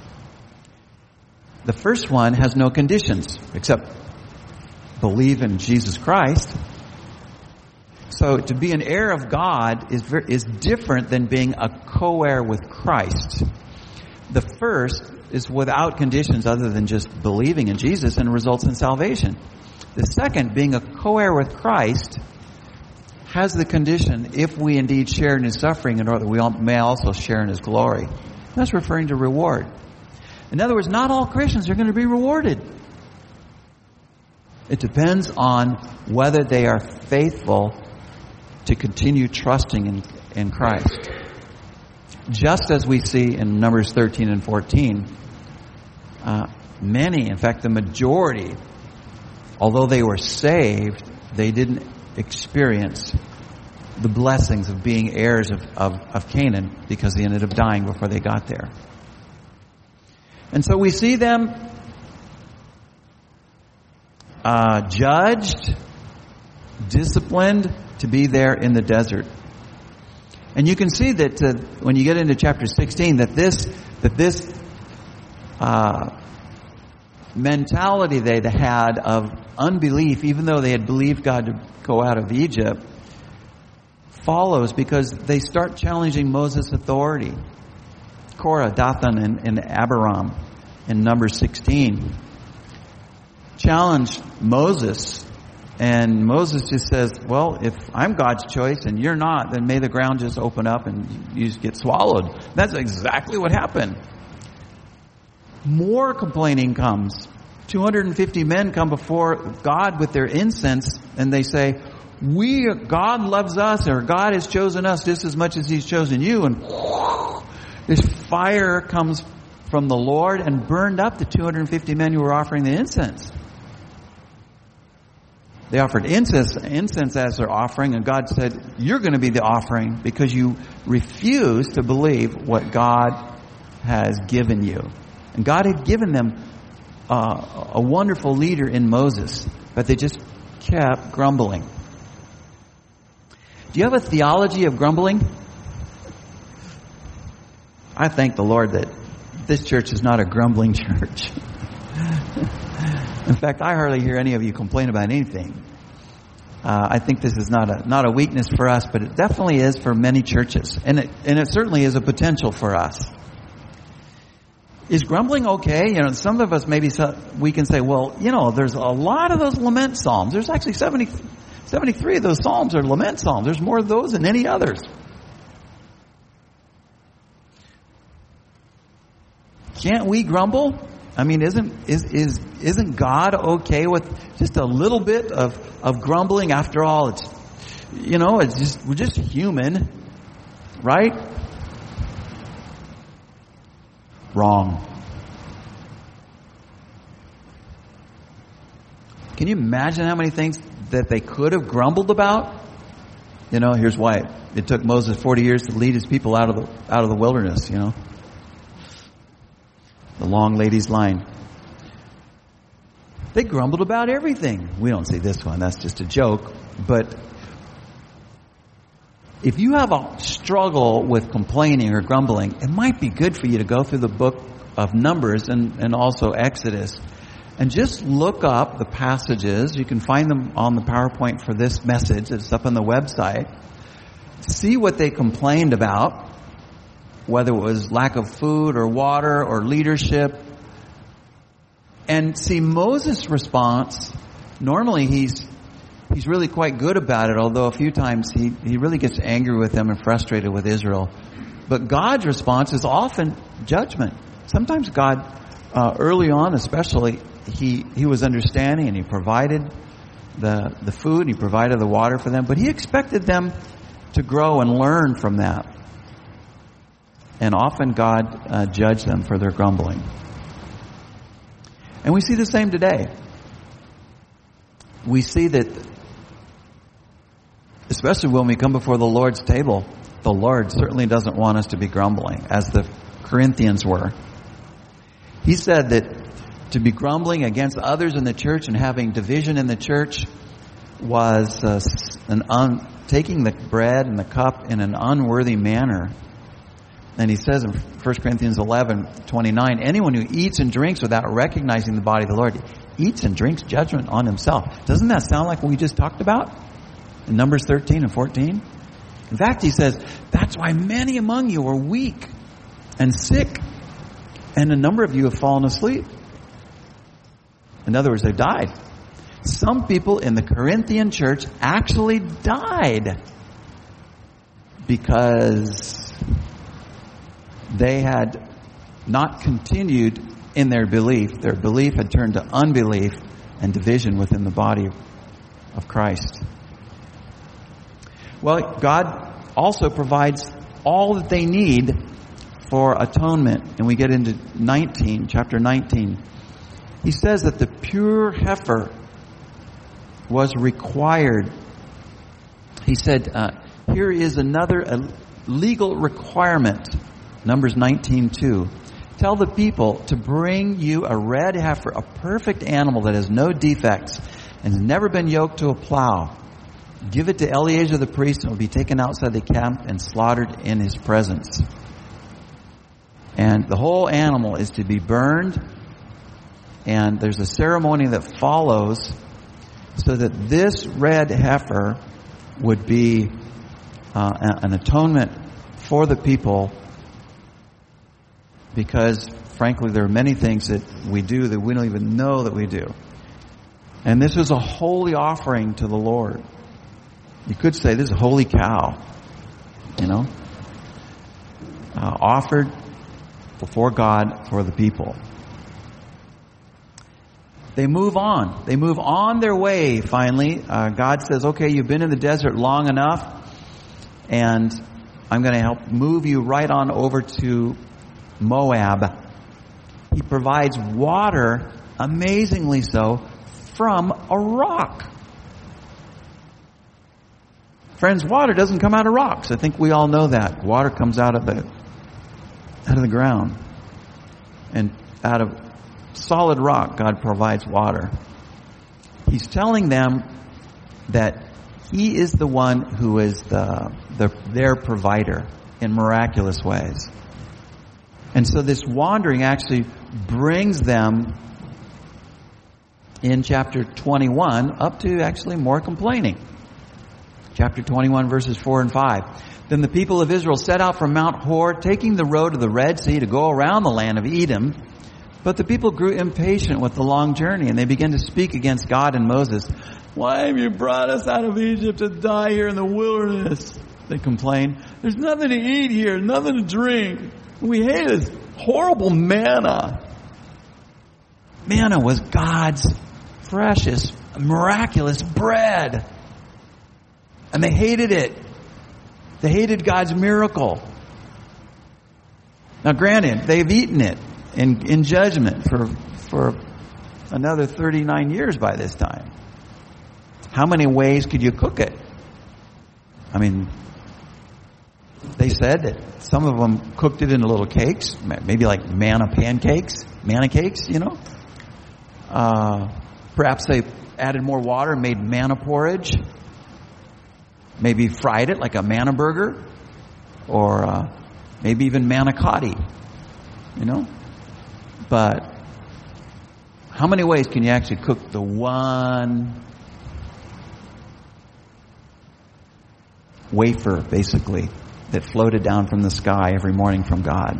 A: The first one has no conditions except believe in Jesus Christ. So to be an heir of God is very, is different than being a co-heir with Christ. The first is without conditions other than just believing in Jesus and results in salvation. The second, being a co-heir with Christ, has the condition, if we indeed share in his suffering, in order that we may also share in his glory. That's referring to reward. In other words, not all Christians are going to be rewarded. It depends on whether they are faithful to continue trusting in, in Christ. Just as we see in Numbers thirteen and fourteen, uh, many, in fact the majority, although they were saved, they didn't experience the blessings of being heirs of, of, of Canaan because they ended up dying before they got there. And so we see them uh, judged disciplined to be there in the desert. And you can see that uh, when you get into chapter sixteen, that this that this uh, mentality they had of unbelief, even though they had believed God to go out of Egypt, follows because they start challenging Moses' authority. Korah, Dathan, and, and Abiram in Numbers sixteen challenged Moses, and Moses just says, well, if I'm God's choice and you're not, then may the ground just open up and you just get swallowed. That's exactly what happened. More complaining comes. two hundred fifty men come before God with their incense, and they say, we, God loves us, or God has chosen us just as much as He's chosen you. And this fire comes from the Lord and burned up the two hundred fifty men who were offering the incense. They offered incense, incense as their offering, and God said, you're going to be the offering because you refuse to believe what God has given you. And God had given them uh, a wonderful leader in Moses, but they just kept grumbling. Do you have a theology of grumbling? I thank the Lord that this church is not a grumbling church. In fact, I hardly hear any of you complain about anything. Uh, I think this is not a not a weakness for us, but it definitely is for many churches, and it and it certainly is a potential for us. Is grumbling okay? You know, some of us maybe so, we can say, well, you know, there's a lot of those lament psalms. There's actually seventy, seventy-three of those psalms are lament psalms. There's more of those than any others. Can't we grumble? I mean, isn't is is isn't God okay with just a little bit of of grumbling? After all, it's you know, it's just we're just human, right? Wrong. Can you imagine how many things that they could have grumbled about? You know, here's why it took Moses forty years to lead his people out of the out of the wilderness. You know. The long ladies line. They grumbled about everything. We don't see this one. That's just a joke. But if you have a struggle with complaining or grumbling, it might be good for you to go through the book of Numbers and, and also Exodus and just look up the passages. You can find them on the PowerPoint for this message. It's up on the website. See what they complained about. Whether it was lack of food or water or leadership. And see Moses' response, normally he's he's really quite good about it, although a few times he, he really gets angry with them and frustrated with Israel. But God's response is often judgment. Sometimes God, uh, early on especially, he, he was understanding and he provided the, the food and he provided the water for them, but he expected them to grow and learn from that. And often God uh, judged them for their grumbling. And we see the same today. We see that, especially when we come before the Lord's table, the Lord certainly doesn't want us to be grumbling, as the Corinthians were. He said that to be grumbling against others in the church and having division in the church was uh, an un- taking the bread and the cup in an unworthy manner. And he says in First Corinthians eleven twenty-nine, anyone who eats and drinks without recognizing the body of the Lord eats and drinks judgment on himself. Doesn't that sound like what we just talked about in Numbers thirteen and fourteen? In fact, he says, that's why many among you are weak and sick, and a number of you have fallen asleep. In other words, they've died. Some people in the Corinthian church actually died because they had not continued in their belief. Their belief had turned to unbelief and division within the body of Christ. Well, God also provides all that they need for atonement. And we get into nineteen, chapter nineteen. He says that the pure heifer was required. He said, uh, here is another uh, legal requirement. Numbers nineteen two. Tell the people to bring you a red heifer, a perfect animal that has no defects and has never been yoked to a plow. Give it to Eleazar the priest, and it will be taken outside the camp and slaughtered in his presence. And the whole animal is to be burned, and there's a ceremony that follows so that this red heifer would be uh, an atonement for the people, because frankly there are many things that we do that we don't even know that we do. And this is a holy offering to the Lord. You could say this is a holy cow, you know, uh, offered before God for the people. They move on. They move on their way, finally. Uh, God says, okay, you've been in the desert long enough, and I'm going to help move you right on over to Moab. He provides water, amazingly so, from a rock. Friends, water doesn't come out of rocks. I think we all know that. Water comes out of the out of the ground. And out of solid rock, God provides water. He's telling them that He is the one who is the, the their provider in miraculous ways. And so this wandering actually brings them in chapter twenty-one up to actually more complaining. Chapter twenty-one, verses four and five. Then the people of Israel set out from Mount Hor, taking the road to the Red Sea to go around the land of Edom. But the people grew impatient with the long journey, and they began to speak against God and Moses. Why have you brought us out of Egypt to die here in the wilderness? They complained. There's nothing to eat here, nothing to drink. We hate this horrible manna. Manna was God's precious, miraculous bread. And they hated it. They hated God's miracle. Now granted, they've eaten it in, in judgment for, for another thirty-nine years by this time. How many ways could you cook it? I mean, they said that some of them cooked it into little cakes, maybe like manna pancakes, manna cakes, you know. Uh, perhaps they added more water and made manna porridge. Maybe fried it like a manna burger, or uh, maybe even manicotti, you know. But how many ways can you actually cook the one wafer, basically, that floated down from the sky every morning from God?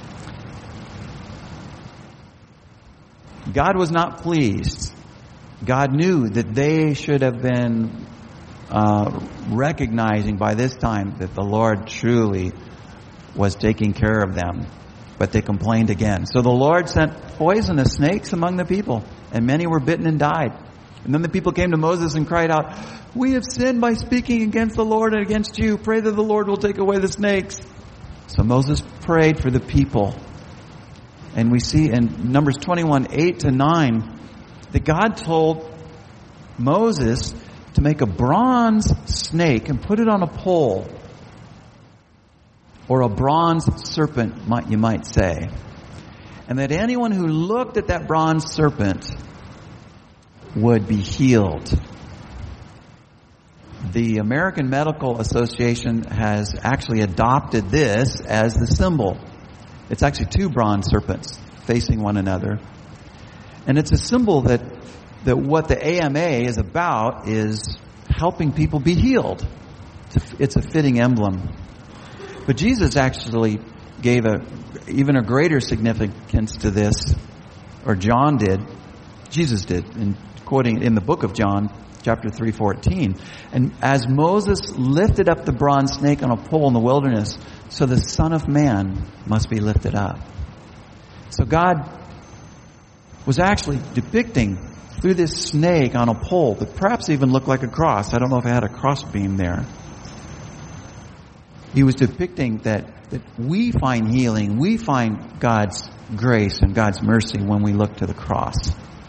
A: God was not pleased. God knew that they should have been uh, recognizing by this time that the Lord truly was taking care of them. But they complained again. So the Lord sent poisonous snakes among the people, and many were bitten and died. And then the people came to Moses and cried out, "We have sinned by speaking against the Lord and against you. Pray that the Lord will take away the snakes." So Moses prayed for the people. And we see in Numbers twenty-one, eight to nine, that God told Moses to make a bronze snake and put it on a pole. Or a bronze serpent, might you might say. And that anyone who looked at that bronze serpent would be healed. The American Medical Association has actually adopted this as the symbol. It's actually two bronze serpents facing one another. And it's a symbol that, that what the A M A is about is helping people be healed. It's a, it's a fitting emblem. But Jesus actually gave a even a greater significance to this, or John did. Jesus did, in quoting in the book of John, chapter three fourteen. And as Moses lifted up the bronze snake on a pole in the wilderness, so the Son of Man must be lifted up. So God was actually depicting through this snake on a pole that perhaps even looked like a cross. I don't know if it had a crossbeam there. He was depicting that, that we find healing, we find God's grace and God's mercy when we look to the cross.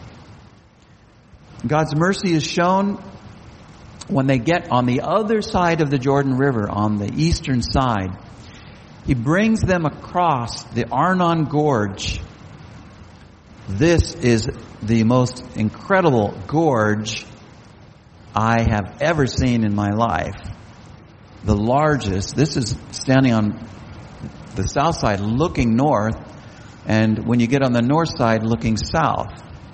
A: God's mercy is shown when they get on the other side of the Jordan River, on the eastern side. He brings them across the Arnon Gorge. This is the most incredible gorge I have ever seen in my life. The largest, this is standing on the south side looking north, and when you get on the north side looking south.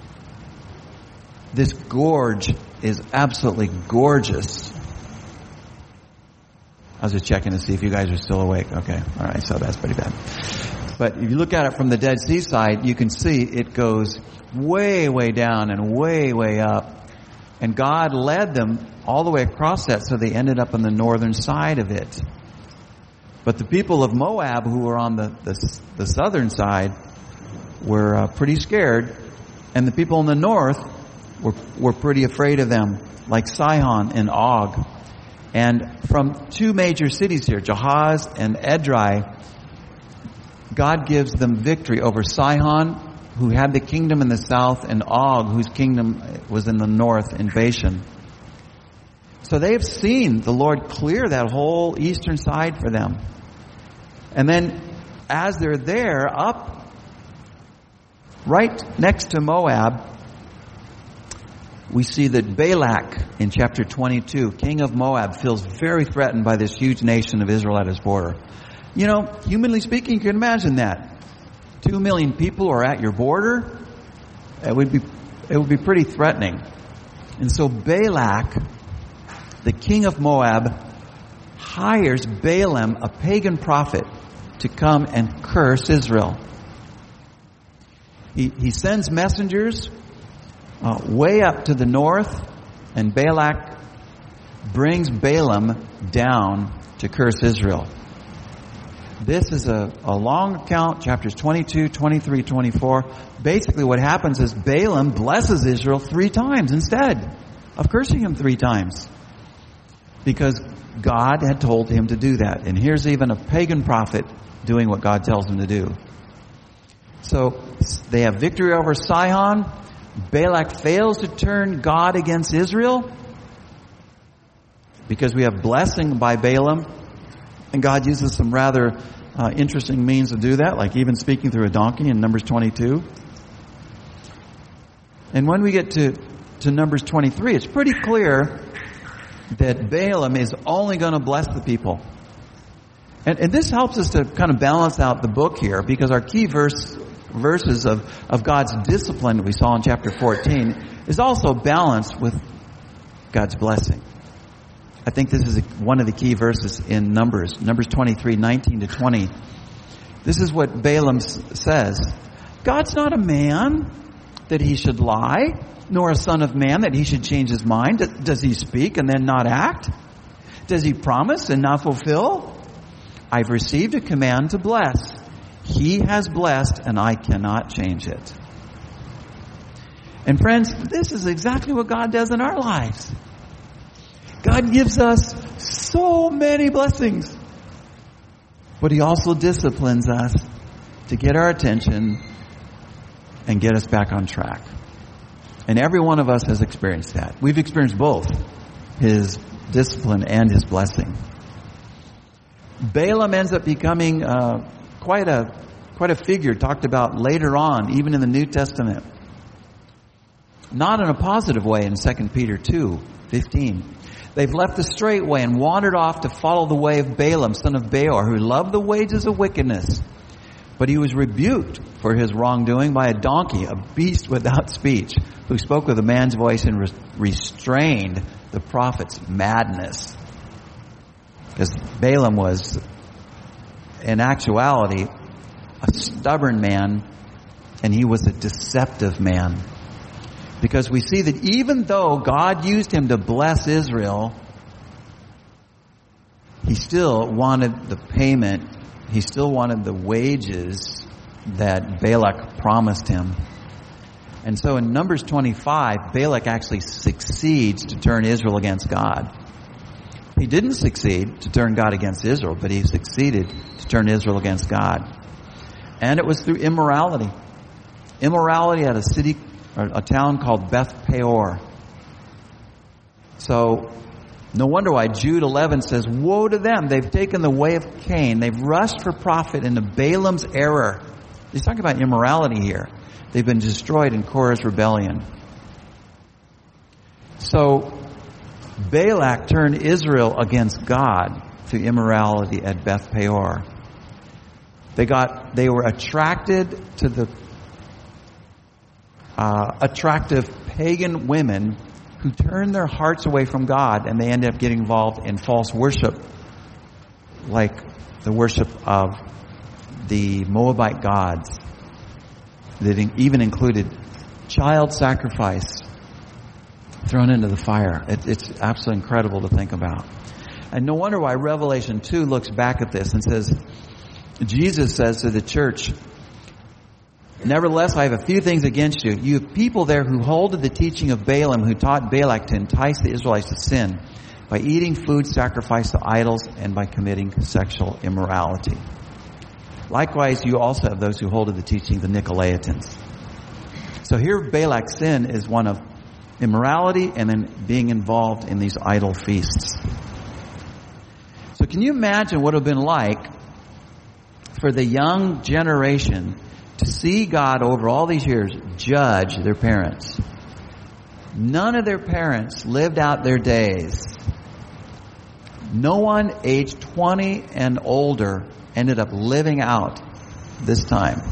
A: This gorge is absolutely gorgeous. I was just checking to see if you guys are still awake. Okay, all right, so that's pretty bad. But if you look at it from the Dead Sea side, you can see it goes way, way down and way, way up. And God led them all the way across that, so they ended up on the northern side of it. But the people of Moab, who were on the, the, the southern side, were uh, pretty scared. And the people in the north were, were pretty afraid of them, like Sihon and Og. And from two major cities here, Jahaz and Edrei, God gives them victory over Sihon, who had the kingdom in the south, and Og, whose kingdom was in the north in Bashan. So they've seen the Lord clear that whole eastern side for them. And then as they're there, up right next to Moab, we see that Balak in chapter twenty-two, king of Moab, feels very threatened by this huge nation of Israel at his border. You know, humanly speaking, you can imagine that. Two million people are at your border. It would be, it would be pretty threatening. And so Balak, the king of Moab, hires Balaam, a pagan prophet, to come and curse Israel. He, he sends messengers Uh, way up to the north, and Balak brings Balaam down to curse Israel. This is a, a long account, chapters twenty-two, twenty-three, twenty-four. Basically what happens is Balaam blesses Israel three times instead of cursing him three times. Because God had told him to do that. And here's even a pagan prophet doing what God tells him to do. So they have victory over Sihon. Balak fails to turn God against Israel because we have blessing by Balaam, and God uses some rather uh, interesting means to do that, like even speaking through a donkey in Numbers twenty-two. And when we get to, to Numbers twenty-three, it's pretty clear that Balaam is only going to bless the people. And, and this helps us to kind of balance out the book here, because our key verse verses of, of God's discipline that we saw in chapter fourteen is also balanced with God's blessing. I think this is a, one of the key verses in Numbers, Numbers twenty-three, nineteen to twenty. This is what Balaam s- says. God's not a man that he should lie, nor a son of man that he should change his mind. Does he speak and then not act? Does he promise and not fulfill? I've received a command to bless. He has blessed, and I cannot change it. And friends, this is exactly what God does in our lives. God gives us so many blessings, but He also disciplines us to get our attention and get us back on track. And every one of us has experienced that. We've experienced both His discipline and His blessing. Balaam ends up becoming uh, quite a quite a figure talked about later on, even in the New Testament. Not in a positive way in Second Peter two fifteen. They've left the straight way and wandered off to follow the way of Balaam, son of Beor, who loved the wages of wickedness. But he was rebuked for his wrongdoing by a donkey, a beast without speech, who spoke with a man's voice and re- restrained the prophet's madness. Because Balaam was, in actuality, a stubborn man, and he was a deceptive man. Because we see that even though God used him to bless Israel, he still wanted the payment, he still wanted the wages that Balak promised him. And so in Numbers twenty-five, Balak actually succeeds to turn Israel against God. He didn't succeed to turn God against Israel, but he succeeded to turn Israel against God. And it was through immorality. Immorality at a city, or a town called Beth Peor. So, no wonder why Jude eleven says, woe to them, they've taken the way of Cain. They've rushed for profit into Balaam's error. He's talking about immorality here. They've been destroyed in Korah's rebellion. So, Balak turned Israel against God through immorality at Beth Peor. They got, they were attracted to the uh, attractive pagan women who turned their hearts away from God, and they ended up getting involved in false worship, like the worship of the Moabite gods that even included child sacrifice thrown into the fire. It, it's absolutely incredible to think about. And no wonder why Revelation two looks back at this and says, Jesus says to the church, "Nevertheless, I have a few things against you. You have people there who hold to the teaching of Balaam, who taught Balak to entice the Israelites to sin by eating food sacrificed to idols and by committing sexual immorality. Likewise, you also have those who hold to the teaching of the Nicolaitans." So here Balak's sin is one of immorality and then being involved in these idol feasts. So can you imagine what it would have been like for the young generation to see God over all these years judge their parents? None of their parents lived out their days. No one aged twenty and older ended up living out this time.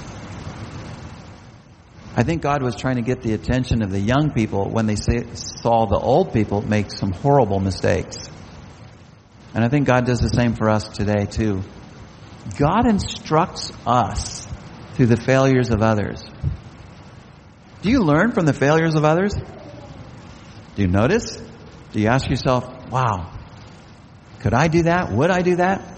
A: I think God was trying to get the attention of the young people when they say, saw the old people make some horrible mistakes. And I think God does the same for us today too. God instructs us through the failures of others. Do you learn from the failures of others? Do you notice? Do you ask yourself, wow, could I do that? Would I do that?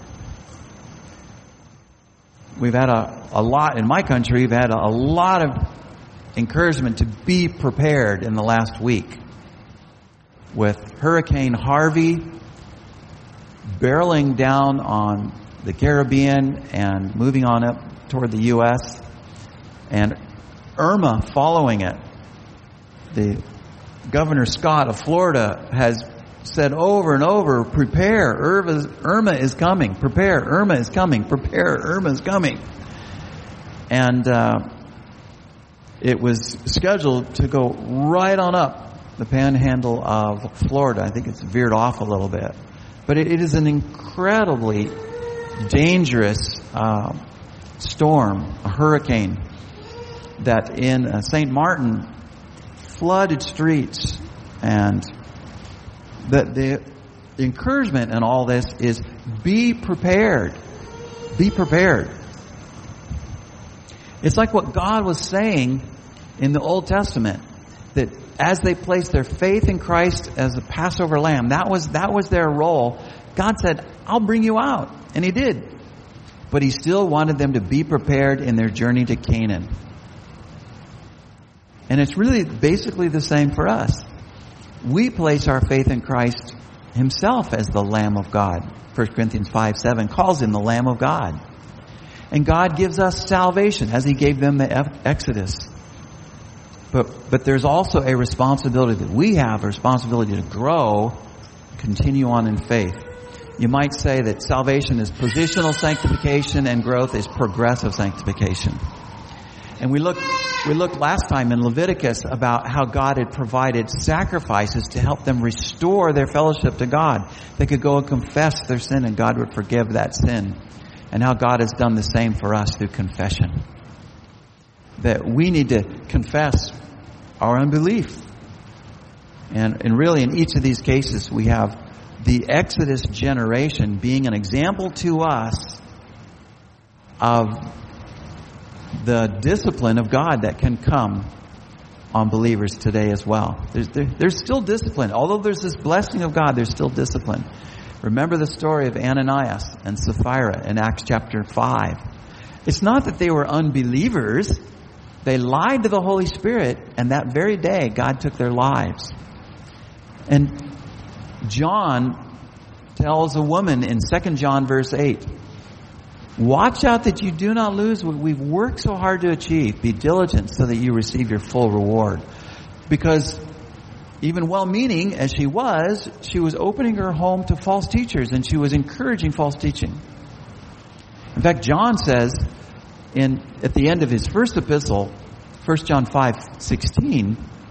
A: We've had a, a lot, in my country, we've had a, a lot of encouragement to be prepared in the last week. With Hurricane Harvey barreling down on the Caribbean and moving on up toward the U S, and Irma following it. The Governor Scott of Florida has said over and over, prepare, Irma, Irma is coming, prepare, Irma is coming, prepare, Irma is coming. And uh, it was scheduled to go right on up the panhandle of Florida. I think it's veered off a little bit. But it, it is an incredibly dangerous uh, storm, a hurricane, that in uh, Saint Martin flooded streets. And the, the, the encouragement in all this is be prepared. Be prepared. It's like what God was saying in the Old Testament, that as they placed their faith in Christ as the Passover lamb, that was, that was their role. God said, I'll bring you out. And He did. But He still wanted them to be prepared in their journey to Canaan. And it's really basically the same for us. We place our faith in Christ Himself as the Lamb of God. First Corinthians five seven calls Him the Lamb of God. And God gives us salvation as He gave them the Exodus. But, but there's also a responsibility that we have, a responsibility to grow, continue on in faith. You might say that salvation is positional sanctification and growth is progressive sanctification. And we looked, we looked last time in Leviticus about how God had provided sacrifices to help them restore their fellowship to God. They could go and confess their sin and God would forgive that sin. And how God has done the same for us through confession. That we need to confess our unbelief. And, and really in each of these cases we have the Exodus generation being an example to us of the discipline of God that can come on believers today as well. There's, there, there's still discipline. Although there's this blessing of God, there's still discipline. Remember the story of Ananias and Sapphira in Acts chapter five. It's not that they were unbelievers. They lied to the Holy Spirit, and that very day God took their lives. And John tells a woman in Second John verse eight, watch out that you do not lose what we've worked so hard to achieve. Be diligent so that you receive your full reward. Because even well-meaning as she was, she was opening her home to false teachers, and she was encouraging false teaching. In fact, John says in at the end of his first epistle, First John five sixteen,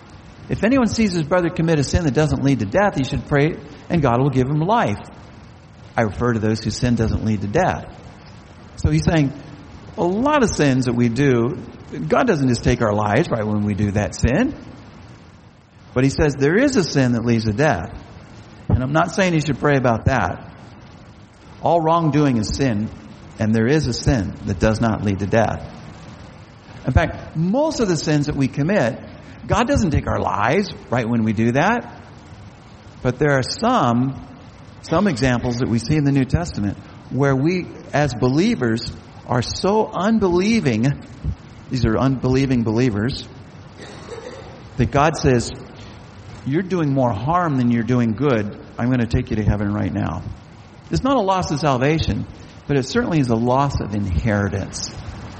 A: If anyone sees his brother commit a sin that doesn't lead to death, he should pray and God will give him life. I refer to those whose sin doesn't lead to death. So he's saying a lot of sins that we do, God doesn't just take our lives right when we do that sin. But he says there is a sin that leads to death. And I'm not saying you should pray about that. All wrongdoing is sin, and there is a sin that does not lead to death. In fact, most of the sins that we commit, God doesn't take our lives right when we do that. But there are some, some examples that we see in the New Testament where we, as believers, are so unbelieving, these are unbelieving believers, that God says, you're doing more harm than you're doing good. I'm going to take you to heaven right now. It's not a loss of salvation, but it certainly is a loss of inheritance.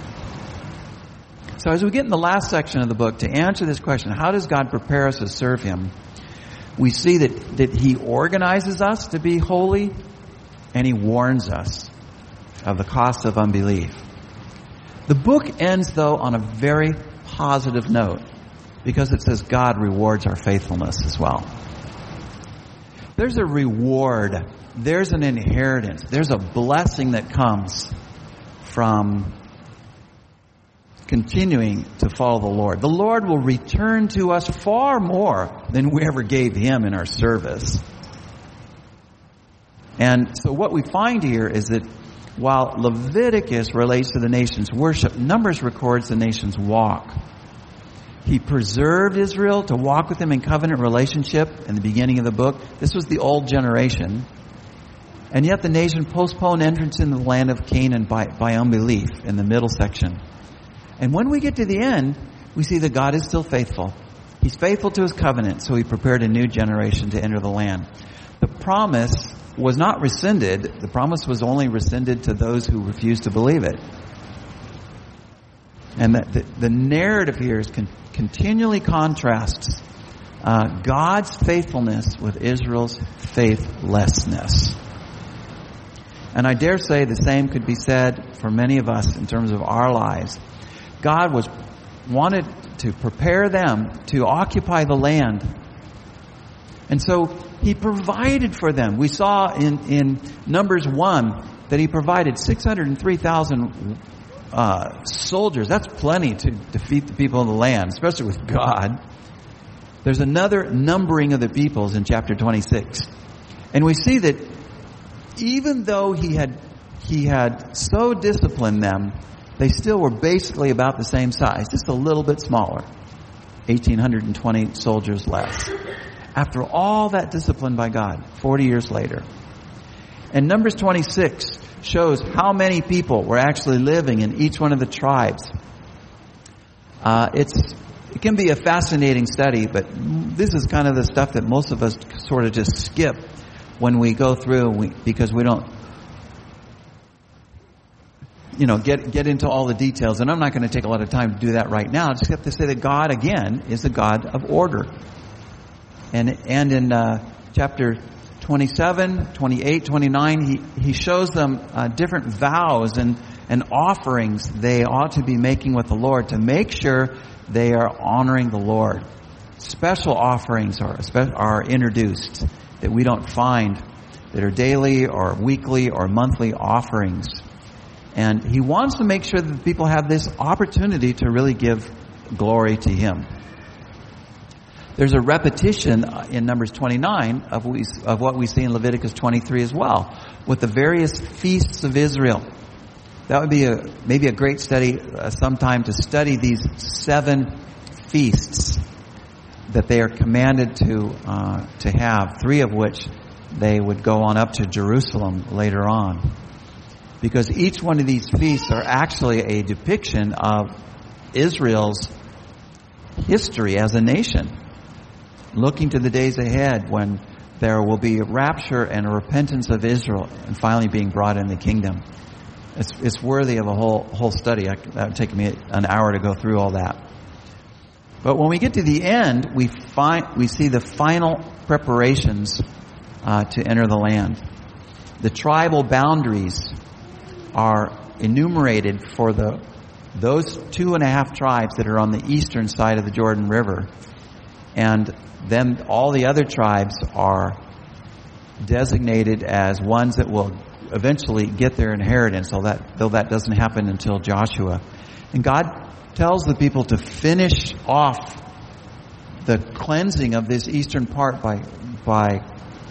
A: So as we get in the last section of the book, to answer this question, how does God prepare us to serve Him? We see that, that He organizes us to be holy, and He warns us of the cost of unbelief. The book ends, though, on a very positive note, because it says God rewards our faithfulness as well. There's a reward. There's an inheritance. There's a blessing that comes from continuing to follow the Lord. The Lord will return to us far more than we ever gave Him in our service. And so what we find here is that while Leviticus relates to the nation's worship, Numbers records the nation's walk. He preserved Israel to walk with Him in covenant relationship in the beginning of the book. This was the old generation. And yet the nation postponed entrance into the land of Canaan by, by unbelief in the middle section. And when we get to the end, we see that God is still faithful. He's faithful to His covenant, so He prepared a new generation to enter the land. The promise was not rescinded. The promise was only rescinded to those who refused to believe it. And the, the, the narrative here is con- continually contrasts uh, God's faithfulness with Israel's faithlessness. And I dare say the same could be said for many of us in terms of our lives. God was wanted to prepare them to occupy the land. And so He provided for them. We saw in, in Numbers one that He provided six hundred three thousand uh, soldiers. That's plenty to defeat the people of the land, especially with God. There's another numbering of the peoples in chapter twenty-six. And we see that even though he had he had so disciplined them, they still were basically about the same size, just a little bit smaller. one thousand eight hundred twenty soldiers less. After all that discipline by God, forty years later. And Numbers twenty-six shows how many people were actually living in each one of the tribes. Uh, it's it can be a fascinating study, but this is kind of the stuff that most of us sort of just skip when we go through, we, because we don't, you know, get get into all the details. And I'm not going to take a lot of time to do that right now. I just have to say that God, again, is a God of order. And and in uh, chapter twenty-seven, twenty-eight, twenty-nine, he, he shows them uh, different vows and, and offerings they ought to be making with the Lord to make sure they are honoring the Lord. Special offerings are are introduced that we don't find, that are daily or weekly or monthly offerings. And He wants to make sure that people have this opportunity to really give glory to Him. There's a repetition in Numbers twenty-nine of what we, of what we see in Leviticus twenty-three as well, with the various feasts of Israel. That would be a maybe a great study uh, sometime to study these seven feasts that they are commanded to uh, to have, three of which they would go on up to Jerusalem later on. Because each one of these feasts are actually a depiction of Israel's history as a nation, looking to the days ahead when there will be a rapture and a repentance of Israel and finally being brought in the kingdom. It's, it's worthy of a whole whole study. I, that would take me an hour to go through all that. But when we get to the end, we find we see the final preparations uh, to enter the land. The tribal boundaries are enumerated for the those two and a half tribes that are on the eastern side of the Jordan River. And then all the other tribes are designated as ones that will eventually get their inheritance, though that, though that doesn't happen until Joshua. And God tells the people to finish off the cleansing of this eastern part by by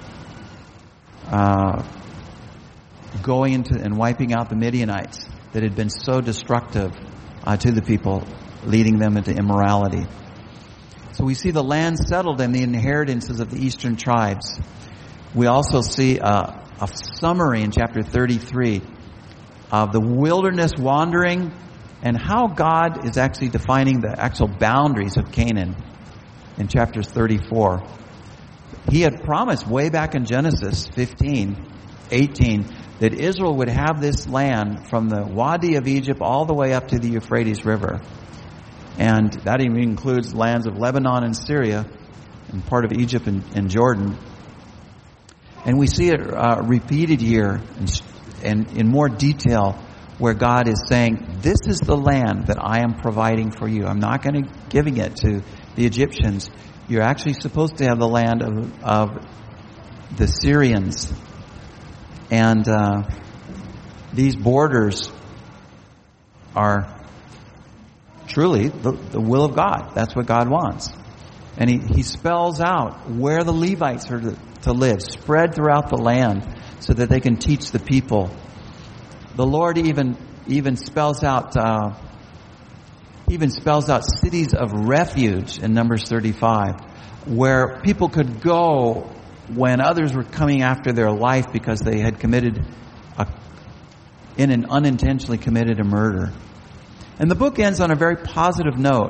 A: uh, going into and wiping out the Midianites that had been so destructive uh, to the people, leading them into immorality. So we see the land settled and the inheritances of the eastern tribes. We also see a, a summary in chapter thirty-three of the wilderness wandering and how God is actually defining the actual boundaries of Canaan in chapter thirty-four. He had promised way back in Genesis fifteen, eighteen that Israel would have this land from the Wadi of Egypt all the way up to the Euphrates River. And that even includes lands of Lebanon and Syria and part of Egypt and, and Jordan. And we see it uh, repeated here and, and in more detail where God is saying, this is the land that I am providing for you. I'm not going to giving it to the Egyptians. You're actually supposed to have the land of, of the Syrians. And uh, these borders are truly the, the will of God. That's what God wants. And he, he spells out where the Levites are to, to live, spread throughout the land so that they can teach the people. The Lord even even spells out uh, even spells out cities of refuge in Numbers thirty-five, where people could go when others were coming after their life because they had committed a, in an unintentionally committed a murder. And the book ends on a very positive note.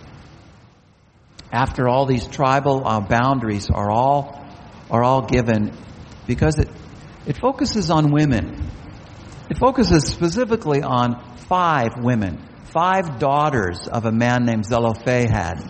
A: After all these tribal uh, boundaries are all are all given, because it it focuses on women. It focuses specifically on five women, five daughters of a man named Zelophehad.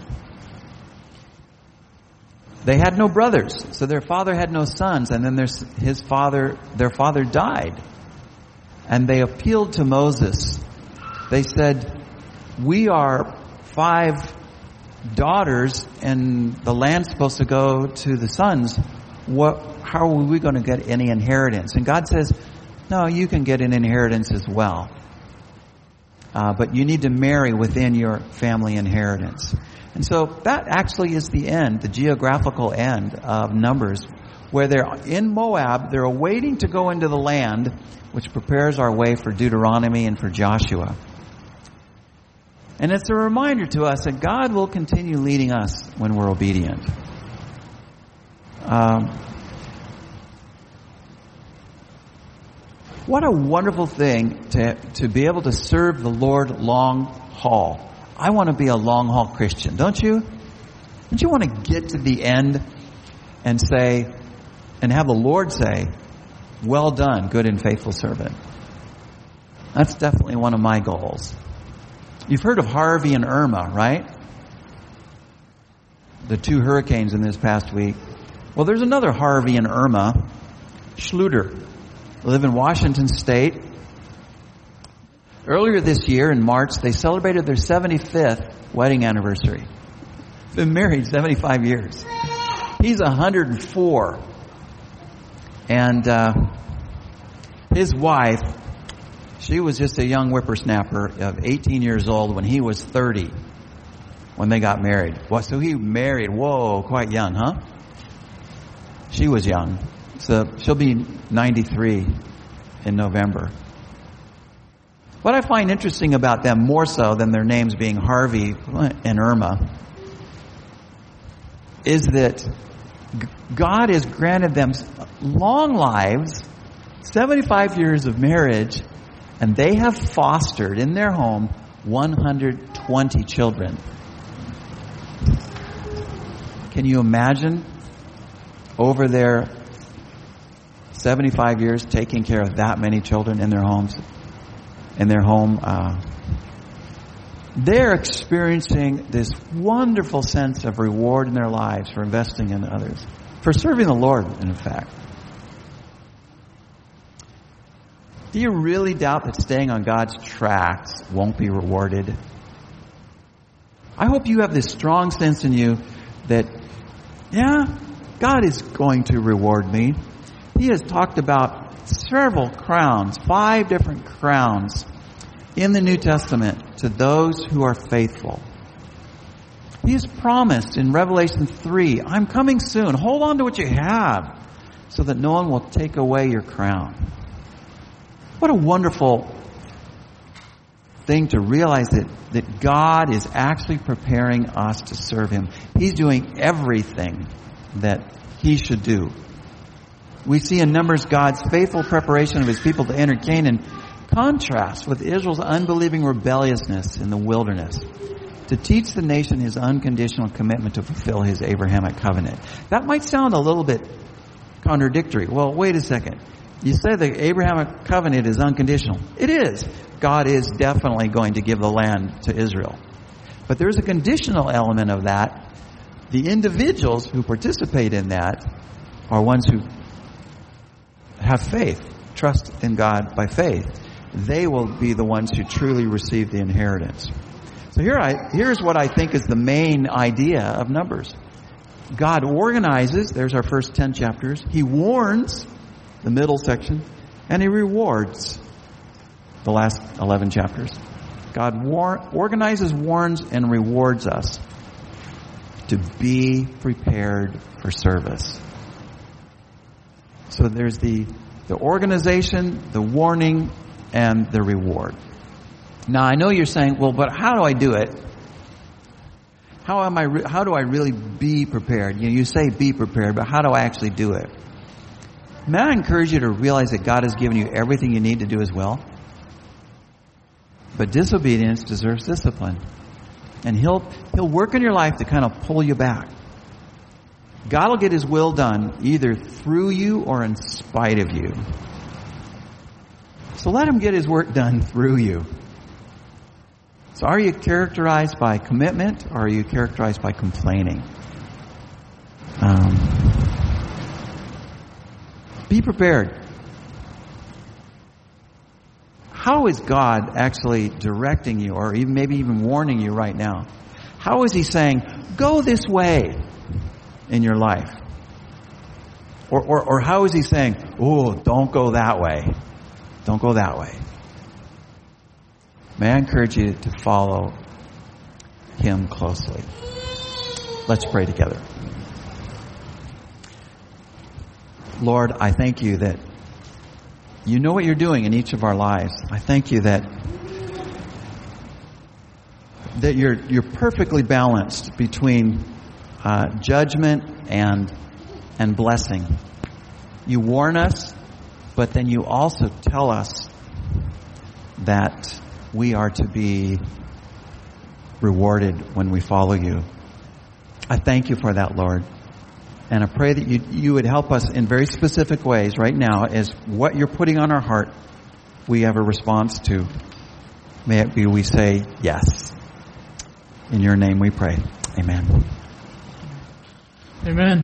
A: They had no brothers, so their father had no sons, and then their, his father, their father died. And they appealed to Moses. They said, we are five daughters, and the land's supposed to go to the sons. What, how are we going to get any inheritance? And God says, no, you can get an inheritance as well. Uh, but you need to marry within your family inheritance. And so that actually is the end, the geographical end of Numbers, where they're in Moab, they're awaiting to go into the land, which prepares our way for Deuteronomy and for Joshua. And it's a reminder to us that God will continue leading us when we're obedient. Um, what a wonderful thing to to be able to serve the Lord long haul. I want to be a long haul Christian, don't you? Don't you want to get to the end and say, and have the Lord say, well done, good and faithful servant? That's definitely one of my goals. You've heard of Harvey and Irma, right? The two hurricanes in this past week. Well, there's another Harvey and Irma, Schluter. They live in Washington State. Earlier this year, in March, they celebrated their seventy-fifth wedding anniversary. Been married seventy-five years. He's one hundred four. And uh, his wife, she was just a young whippersnapper of eighteen years old when he was thirty, when they got married. Well, so he married, whoa, quite young, huh? She was young. So she'll be ninety-three in November. What I find interesting about them, more so than their names being Harvey and Irma, is that God has granted them long lives, seventy-five years of marriage, and they have fostered in their home one hundred twenty children. Can you imagine over their seventy-five years taking care of that many children in their homes? In their home, uh, they're experiencing this wonderful sense of reward in their lives for investing in others, for serving the Lord, in fact. Do you really doubt that staying on God's tracks won't be rewarded? I hope you have this strong sense in you that, yeah, God is going to reward me. He has talked about several crowns, five different crowns in the New Testament to those who are faithful. He has promised in Revelation three, I'm coming soon. Hold on to what you have so that no one will take away your crown. What a wonderful thing to realize that, that God is actually preparing us to serve Him. He's doing everything that He should do. We see in Numbers God's faithful preparation of His people to enter Canaan contrasts with Israel's unbelieving rebelliousness in the wilderness to teach the nation His unconditional commitment to fulfill His Abrahamic covenant. That might sound a little bit contradictory. Well, wait a second. You say the Abrahamic covenant is unconditional. It is. God is definitely going to give the land to Israel. But there's a conditional element of that. The individuals who participate in that are ones who have faith, trust in God by faith. They will be the ones who truly receive the inheritance. So here I, here's what I think is the main idea of Numbers. God organizes, there's our first ten chapters. He warns, the middle section, and He rewards, the last eleven chapters. God war, organizes, warns, and rewards us to be prepared for service. So there's the, the organization, the warning, and the reward. Now I know you're saying, well, but how do I do it? How am I? Re- how do I really be prepared? You know, you say be prepared, but how do I actually do it? May I encourage you to realize that God has given you everything you need to do His will? But disobedience deserves discipline. And He'll, He'll work in your life to kind of pull you back. God will get His will done either through you or in spite of you. So let Him get His work done through you. So are you characterized by commitment or are you characterized by complaining? Um, be prepared. How is God actually directing you or even maybe even warning you right now? How is He saying, go this way in your life? Or, or, or how is He saying, oh, don't go that way. Don't go that way. May I encourage you to follow Him closely. Let's pray together. Lord, I thank You that You know what You're doing in each of our lives. I thank You that that you're you're perfectly balanced between uh, judgment and and blessing. You warn us, but then You also tell us that we are to be rewarded when we follow You. I thank You for that, Lord. And I pray that you, you would help us in very specific ways right now as what You're putting on our heart we have a response to. May it be we say yes. In Your name we pray. Amen.
B: Amen.